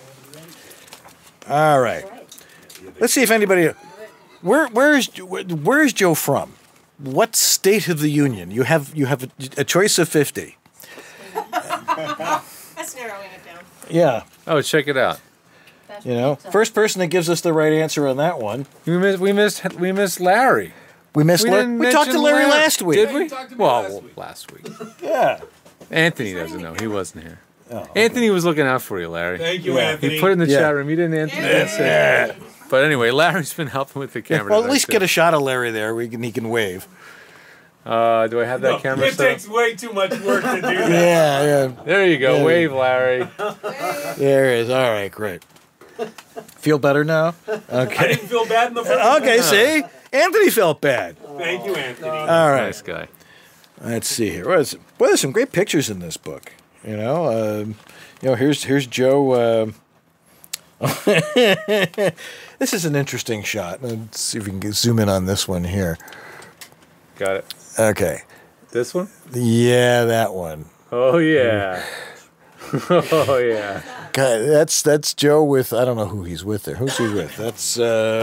All right. Let's see if anybody. Where's Joe from? What state of the union? You have a choice of 50. That's narrowing it down. Yeah. Oh, check it out. You know, first person that gives us the right answer on that one. We missed Larry. We missed Larry. didn't We talked to mention Larry last week. Did we? Well, last week. Yeah. Anthony doesn't know. He wasn't here. Anthony was looking out for you, Larry. Thank you, Anthony. He put in the chat room. He didn't answer. But anyway, Larry's been helping with the camera. Well, at least get a shot of Larry there. He can wave. Do I have that camera It set up? takes way too much work to do that. Yeah. There you go. Yeah. Wave, Larry. There it is. All right, great. Feel better now? Okay. I didn't feel bad in the first Okay, see? Anthony felt bad. Thank you, Anthony. All right. Nice guy. Let's see here. Well, there's some great pictures in this book. You know, here's Joe. This is an interesting shot. Let's see if we can zoom in on this one here. Got it. Okay. This one? Yeah, that one. Oh yeah. Oh yeah. God, that's Joe with, I don't know who he's with there. Who's he with? That's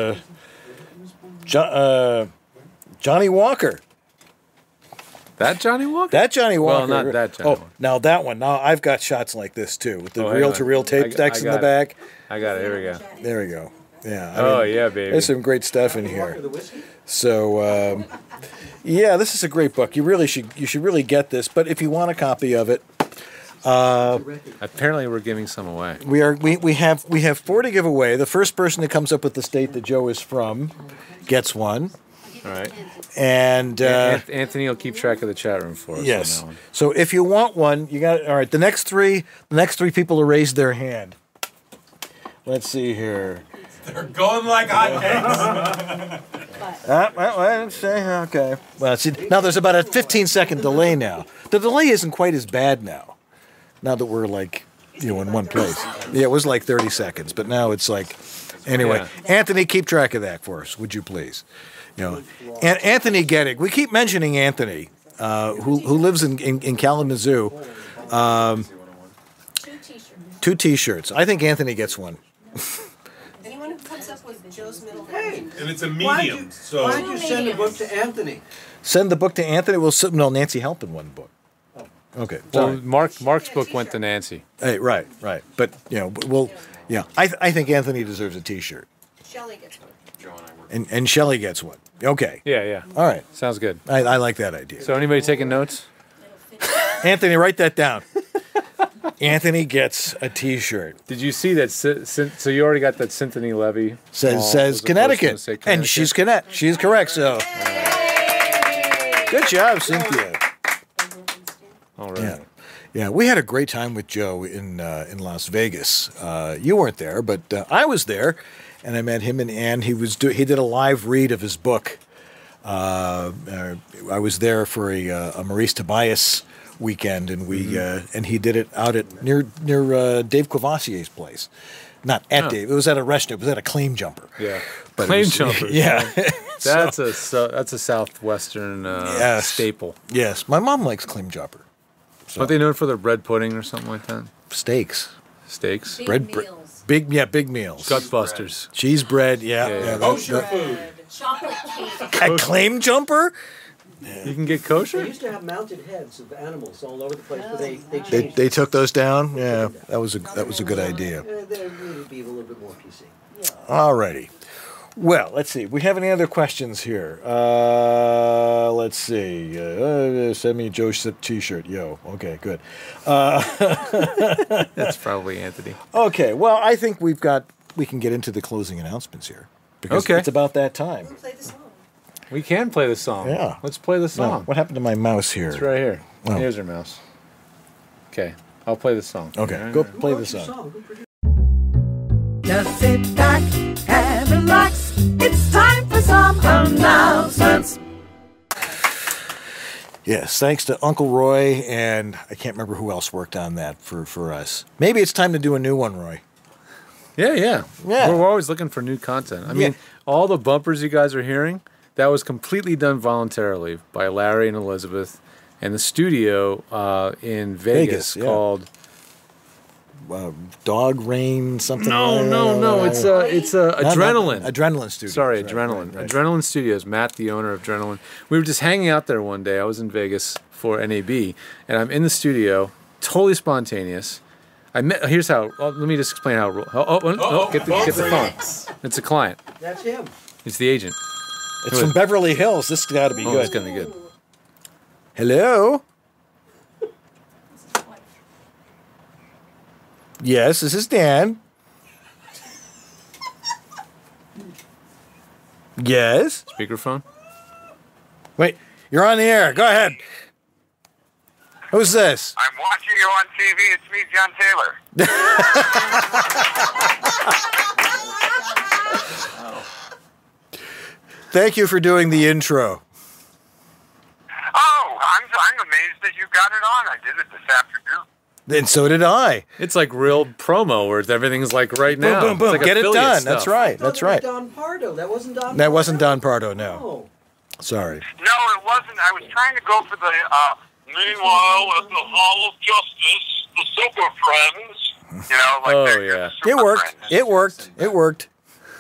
Johnny Walker. That Johnny Walker? That Johnny Walker. Well, not that Johnny Walker. Now that one. Now I've got shots like this too, with the Oh, hang reel-to-reel on. tape decks in the got it. back. I got it. Here we go. There we go. Yeah. Oh, yeah, baby. There's some great stuff in here. So, yeah, this is a great book. You should really get this. But if you want a copy of it, apparently we're giving some away. we have 4 to give away. The first person that comes up with the state that Joe is from gets one. All right. And Anthony will keep track of the chat room for us. yes. On that one. So if you want one, you got all right. The next three people will raise their hand. Let's see here. They're going like hotcakes. Let's see. Okay. Well, see, now there's about a 15-second delay now. The delay isn't quite as bad now. Now that we're in one place. Yeah, it was like 30 seconds, but now it's like. Anyway, Yeah. Anthony, keep track of that for us, would you please? Anthony Gettig. We keep mentioning Anthony, who lives in Kalamazoo. 2 T-shirts. I think Anthony gets one. Anyone who comes up with Joe's middle name. And it's a medium. Why'd you send the book to Anthony? Send the book to Anthony. No, Nancy Halpin won the book. Okay. Well, Sorry. Mark's book went to Nancy. Hey, right. But I think Anthony deserves a T-shirt, Shelley gets one. and Shelley gets one. Okay. Yeah. All right. Sounds good. I like that idea. So anybody taking notes? Anthony, write that down. Anthony gets a T-shirt. Did you see that? So you already got that Cynthia Levy. Says Connecticut. And she's She's correct. So good job, Cynthia. All right. Yeah. We had a great time with Joe in Las Vegas. You weren't there, but I was there, and I met him and Ann. He did a live read of his book. I was there for a Maurice Tobias weekend, and and he did it out at near Dave Courvoisier's place. Not at Dave. It was at a restaurant. It was at a Claim Jumper. Yeah. But Claim Jumper. Yeah. That's a southwestern staple. Yes, my mom likes clam chowder. So. Aren't they known for their bread pudding or something like that? Steaks. Steaks. Big meals. Gutbusters. Cheese bread. Yeah. Kosher food. Chocolate cake. A claim jumper. You can get kosher? They used to have mounted heads of animals all over the place, but they changed. They took those down. Yeah, that was a good idea. They needed to be a little bit more PC. All righty. Well, let's see. We have any other questions here? Let's see. Send me a Joe T-shirt. Yo. Okay, good. That's probably Anthony. Okay. Well, I think we can get into the closing announcements here because it's about that time. We can play the song. Yeah. Let's play the song. No, what happened to my mouse here? It's right here. Oh. Here's our mouse. Okay. I'll play the song. Okay. Go play the song. Just sit back and relax. It's time for some announcements. Yes, thanks to Uncle Roy, and I can't remember who else worked on that for us. Maybe it's time to do a new one, Roy. Yeah. We're always looking for new content. I mean, all the bumpers you guys are hearing, that was completely done voluntarily by Larry and Elizabeth, and the studio in Vegas called Dog Rain something. No. It's Adrenaline. Adrenaline Studios. Sorry, Adrenaline. Right. Adrenaline Studios. Matt, the owner of Adrenaline. We were just hanging out there one day. I was in Vegas for NAB, and I'm in the studio, totally spontaneous. Here's how. Let me just explain how. Get the phone. It's a client. That's him. It's the agent. It's from Beverly Hills. This has got to be good. It's going to be good. Hello? Yes, this is Dan. Yes? Speakerphone? Wait, you're on the air. Go ahead. Who's this? I'm watching you on TV. It's me, John Taylor. Thank you for doing the intro. Oh, I'm amazed that you got it on. I did it this afternoon. And so did I. It's like real promo where everything's like right now. Boom, boom, boom. Like Get it done. stuff. That's right. That's right. Don Pardo. That wasn't Don Pardo. That wasn't Don Pardo, no. Sorry. No, it wasn't. I was trying to go for the, meanwhile, at the Hall of Justice, the Super Friends. You know, like yeah. Super It worked. Friends. It worked. It worked.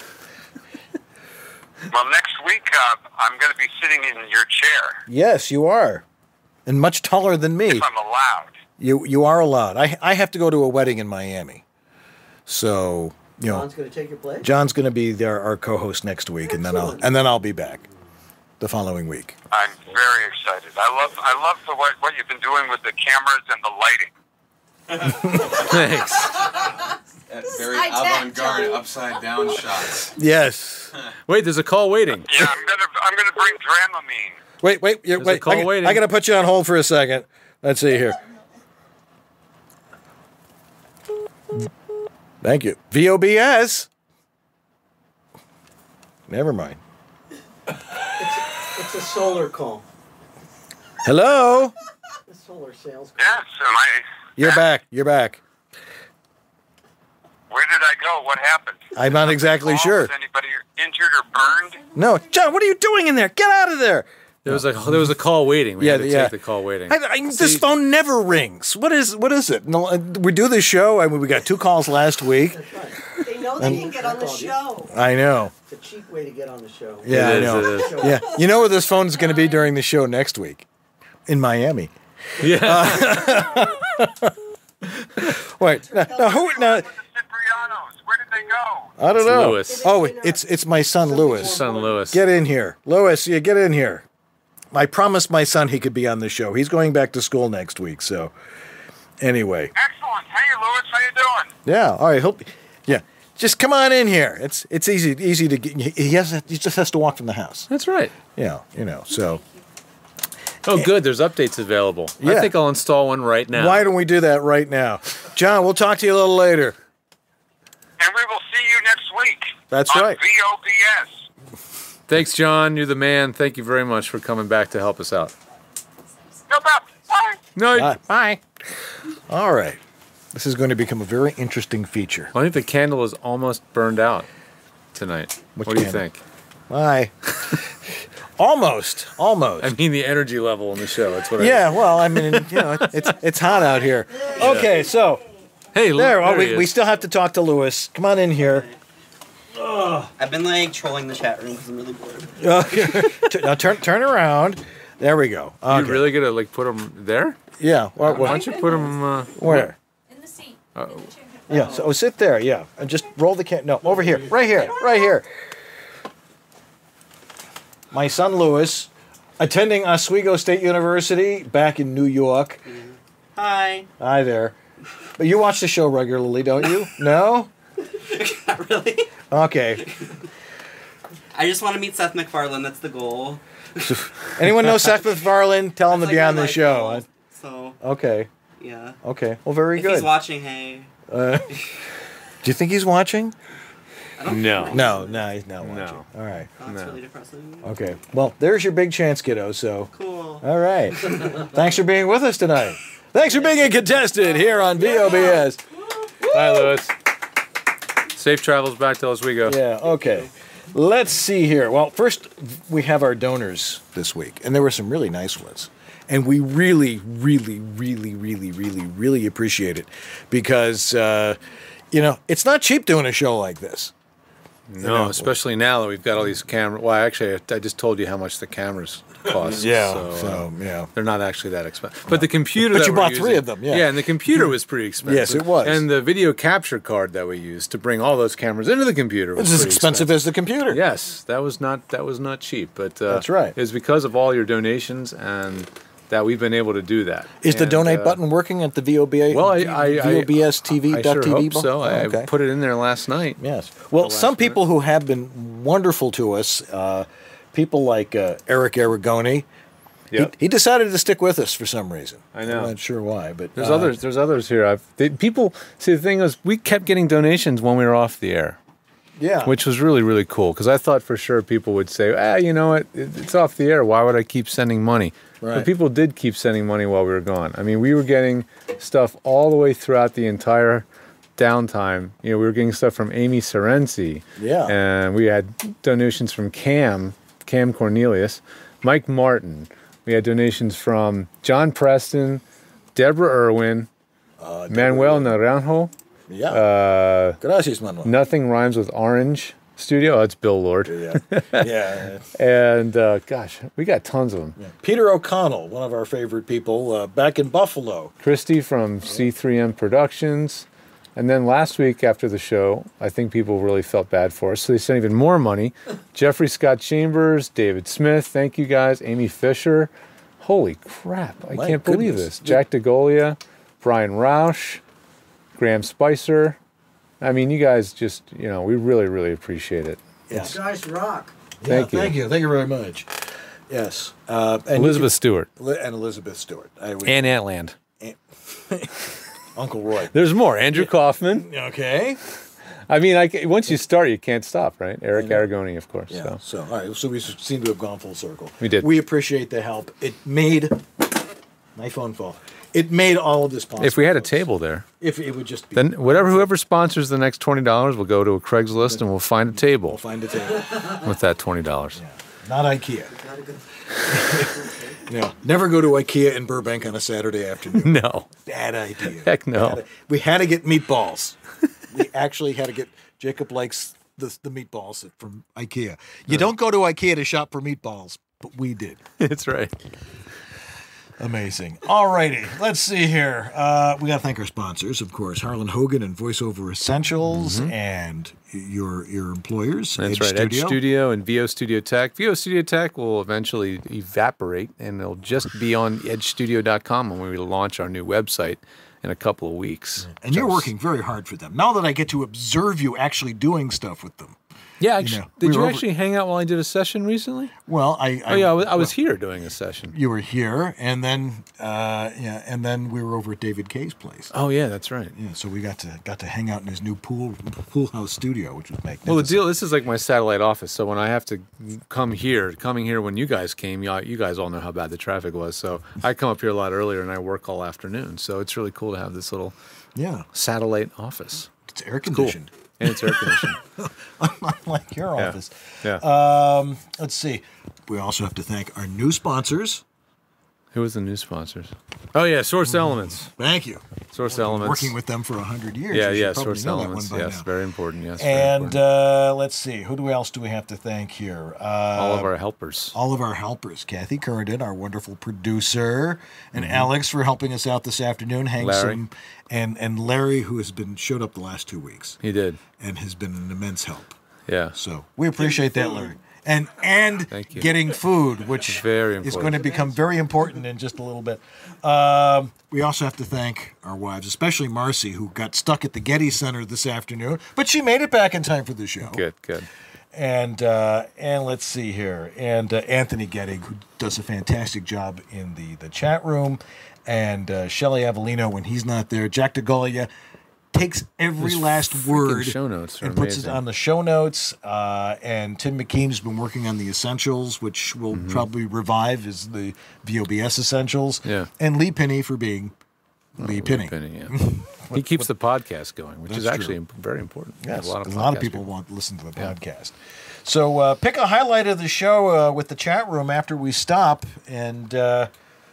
Well, next week, I'm going to be sitting in your chair. Yes, you are. And much taller than me. If I'm allowed. You are allowed. I have to go to a wedding in Miami. So, John's going to take your place? John's going to be our co-host next week, and then I'll be back the following week. I'm very excited. I love what you've been doing with the cameras and the lighting. Thanks. Very avant-garde, upside-down shots. Yes. Wait, there's a call waiting. Yeah, I'm gonna bring Dramamine. Wait. There's a call waiting. I got to put you on hold for a second. Let's see here. Thank you. VOBS. Never mind. It's a solar call. Hello. The solar sales call. Yes, am I? You're back. You're back. Where did I go? What happened? I'm not exactly sure. Was anybody injured or burned? No, John, what are you doing in there? Get out of there. There was a call waiting. We had to take the call waiting. This phone never rings. What is it? No, we do this show. I mean, we got 2 calls last week. That's right. They know they can get on the show. I know. It's a cheap way to get on the show. Yeah, I know. Yeah, you know where this phone's going to be during the show next week? In Miami. Yeah. Wait. Now who? Now, where did they go? I don't know. Lewis. Oh, it's my son Lewis. Son Lewis. Get in here, Lewis. Yeah, get in here. I promised my son he could be on the show. He's going back to school next week. So, anyway. Excellent. Hey, Lewis, how you doing? Yeah. All right. Yeah. Just come on in here. It's easy to get. He just has to walk from the house. That's right. Yeah. So. Oh, good. There's updates available. Yeah. I think I'll install one right now. Why don't we do that right now? John, we'll talk to you a little later. And we will see you next week. That's right. VOBS. Thanks, John. You're the man. Thank you very much for coming back to help us out. No problem. Bye. No. Bye. All right. This is going to become a very interesting feature. I think the candle is almost burned out tonight. What do you think? Bye. Almost. I mean, the energy level in the show. That's what. Yeah. Well, I mean, it's hot out here. Okay, so. Hey, there. there he we is. still have to talk to Lewis. Come on in here. I've been trolling the chat room because I'm really bored. Now turn around. There we go. You really gonna put him there? Yeah. Why don't you put him where? In the seat. Yeah. So sit there. Yeah. And just roll the No, over here. Right here. Right here. My son Lewis, attending Oswego State University back in New York. Hi. Hi there. But you watch the show regularly, don't you? No? Not really. Okay. I just want to meet Seth MacFarlane. That's the goal. Anyone know Seth MacFarlane? Tell him to be on the show. So. Okay. Yeah. Okay. Well, very if good. He's watching. Hey. Do you think he's watching? No, he's not watching. No. All right. Oh, that's really depressing. Okay. Well, there's your big chance, kiddo. So. Cool. All right. Thanks for being with us tonight. Thanks for being a contestant here on VOBS. Hi, Lewis. Safe travels back to Oswego. Yeah. Okay. Let's see here. Well, first we have our donors this week, and there were some really nice ones. And we really, really, really, really, really, really appreciate it because, it's not cheap doing a show like this. No, especially now that we've got all these cameras. Well, actually, I just told you how much the cameras cost. Yeah, So yeah. They're not actually that expensive. But the computer But that you we're bought using, 3 of them, yeah. Yeah, and the computer was pretty expensive. Yes, it was. And the video capture card that we used to bring all those cameras into the computer was It's as pretty expensive as the computer. Yes, that was not cheap. But That's right. It's because of all your donations and that we've been able to do that. Is the donate button working at the VOBS? Well, VOBSTV.tv? I sure hope so. Oh, okay. I put it in there last night. Yes. Well, some people who have been wonderful to us, people like Eric Aragoni, Yep. he decided to stick with us for some reason. I know. I'm not sure why, but There's others. There's others here. People see the thing is we kept getting donations when we were off the air. Yeah. Which was really, really cool because I thought for sure people would say, you know what, it's off the air. Why would I keep sending money? Right. But people did keep sending money while we were gone. I mean, we were getting stuff all the way throughout the entire downtime. We were getting stuff from Amy Serenzi. Yeah. And we had donations from Cam Cornelius, Mike Martin. We had donations from John Preston, Deborah Irwin, Manuel Naranjo. Yeah. Gracias, Manuel. Nothing Rhymes with Orange Studio. Oh, that's Bill Lord. Yeah. Yeah. And gosh, we got tons of them. Yeah. Peter O'Connell, one of our favorite people, back in Buffalo. Christy from C3M Productions. And then last week after the show, I think people really felt bad for us, so they sent even more money. Jeffrey Scott Chambers, David Smith, thank you guys. Amy Fisher. Holy crap, I My can't believe goodness. this. Jack DeGolia, Brian Roush, Graham Spicer. I mean, you guys just, we really, really appreciate it. Yes. You guys rock. Thank you. Thank you. Thank you very much. Yes. And Elizabeth Stewart. And Elizabeth Stewart. And Antland. Uncle Roy. There's more. Andrew Kaufman. Okay. I mean, once you start, you can't stop, right? Eric Aragoni, of course. Yeah. So, all right. So we seem to have gone full circle. We did. We appreciate the help. It made my phone fall. It made all of this possible. If we had a table there, if it would just be, then whoever sponsors the next $20 will go to a Craigslist and we'll find a table. We'll find a table with that $20. Yeah. Not IKEA. No, never go to IKEA in Burbank on a Saturday afternoon. No, bad idea. Heck no. We had to get meatballs. We actually had to get. Jacob likes the meatballs from IKEA. You don't go to IKEA to shop for meatballs, but we did. That's right. Amazing. All righty. Let's see here. We got to thank our sponsors, of course, Harlan Hogan and VoiceOver Essentials, and your employers. That's Edge right. Studio. Edge Studio and VO Studio Tech. VO Studio Tech will eventually evaporate, and it'll just be on edgestudio.com when we launch our new website in a couple of weeks. And you're working very hard for them. Now that I get to observe you actually doing stuff with them. Yeah, did you actually hang out while I did a session recently? Well, I was here doing a session. You were here, and then and then we were over at David Kay's place. Oh yeah, that's right. Yeah, so we got to hang out in his new pool house studio, which was magnificent. Well, the deal, this is like my satellite office. So when I have to coming here when you guys came, you guys all know how bad the traffic was. So I come up here a lot earlier, and I work all afternoon. So it's really cool to have this little satellite office. It's air conditioned. Cool. And it's air conditioned. Unlike your Yeah. office. Yeah. Let's see. We also have to thank our new sponsors. Who was the new sponsors? Oh, yeah, Source Elements. Thank you. Source Elements. Working with them for 100 years. Yeah, You should yeah, probably Source know that Elements. one by Yes, now. very important. Yes. And let's see. Who else do we have to thank here? All of our helpers. All of our helpers. Kathy Curran, our wonderful producer, and Alex for helping us out this afternoon. Larry. And Larry, who has showed up the last 2 weeks. He did. And has been an immense help. Yeah. So we appreciate that, Larry. And Thank you. getting food, which Very is important. going to become very important in just a little bit. We also have to thank our wives, especially Marcy, who got stuck at the Getty Center this afternoon, but she made it back in time for the show. Good. And let's see here. And Anthony Gettig, who does a fantastic job in the chat room. And Shelly Avellino, when he's not there. Jack DeGolia takes every Those last freaking word show notes are and puts it amazing. on the show notes. And Tim McKean has been working on the Essentials, which will probably revive as the VOBS Essentials. Yeah. And Lee Pinney for being Lee Pinney. Yeah. He keeps the podcast going, which That's is actually true. very important. Yes, a lot of, a lot of podcast people want to listen to the podcast. So pick a highlight of the show with the chat room after we stop. And Yeah,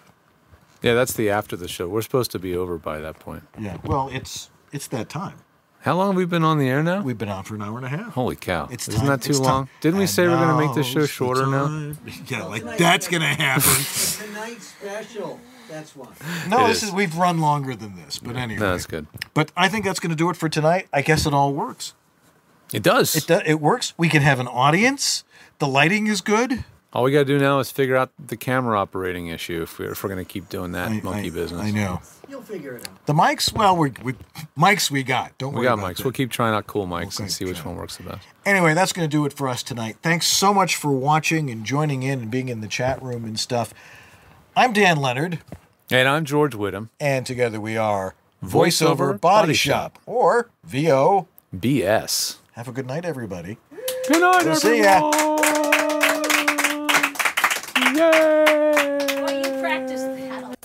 that's the after the show. We're supposed to be over by that point. yeah, well, it's that time. How long have we been on the air now? We've been on for an hour and a half. Holy cow. It's Isn't time- that too it's long? time. Didn't we And say we're going to make this show now's the shorter now? time. Yeah, like that's going to happen. Tonight's special. That's one. No, It is. we've run longer than this, but anyway. No, that's good. But I think that's going to do it for tonight. I guess it all works. It does. It works. We can have an audience. The lighting is good. All we got to do now is figure out the camera operating issue if we're going to keep doing that monkey business. I know. You'll figure it out. The mics, well, mics we got. Don't We worry got about mics. that. We'll keep trying out cool mics and see which one works the best. Anyway, that's going to do it for us tonight. Thanks so much for watching and joining in and being in the chat room and stuff. I'm Dan Leonard. And I'm George Whittam. And together we are Voiceover Body Shop, or VO BS. Have a good night, everybody. Good night, We'll see ya. Well, you practiced that.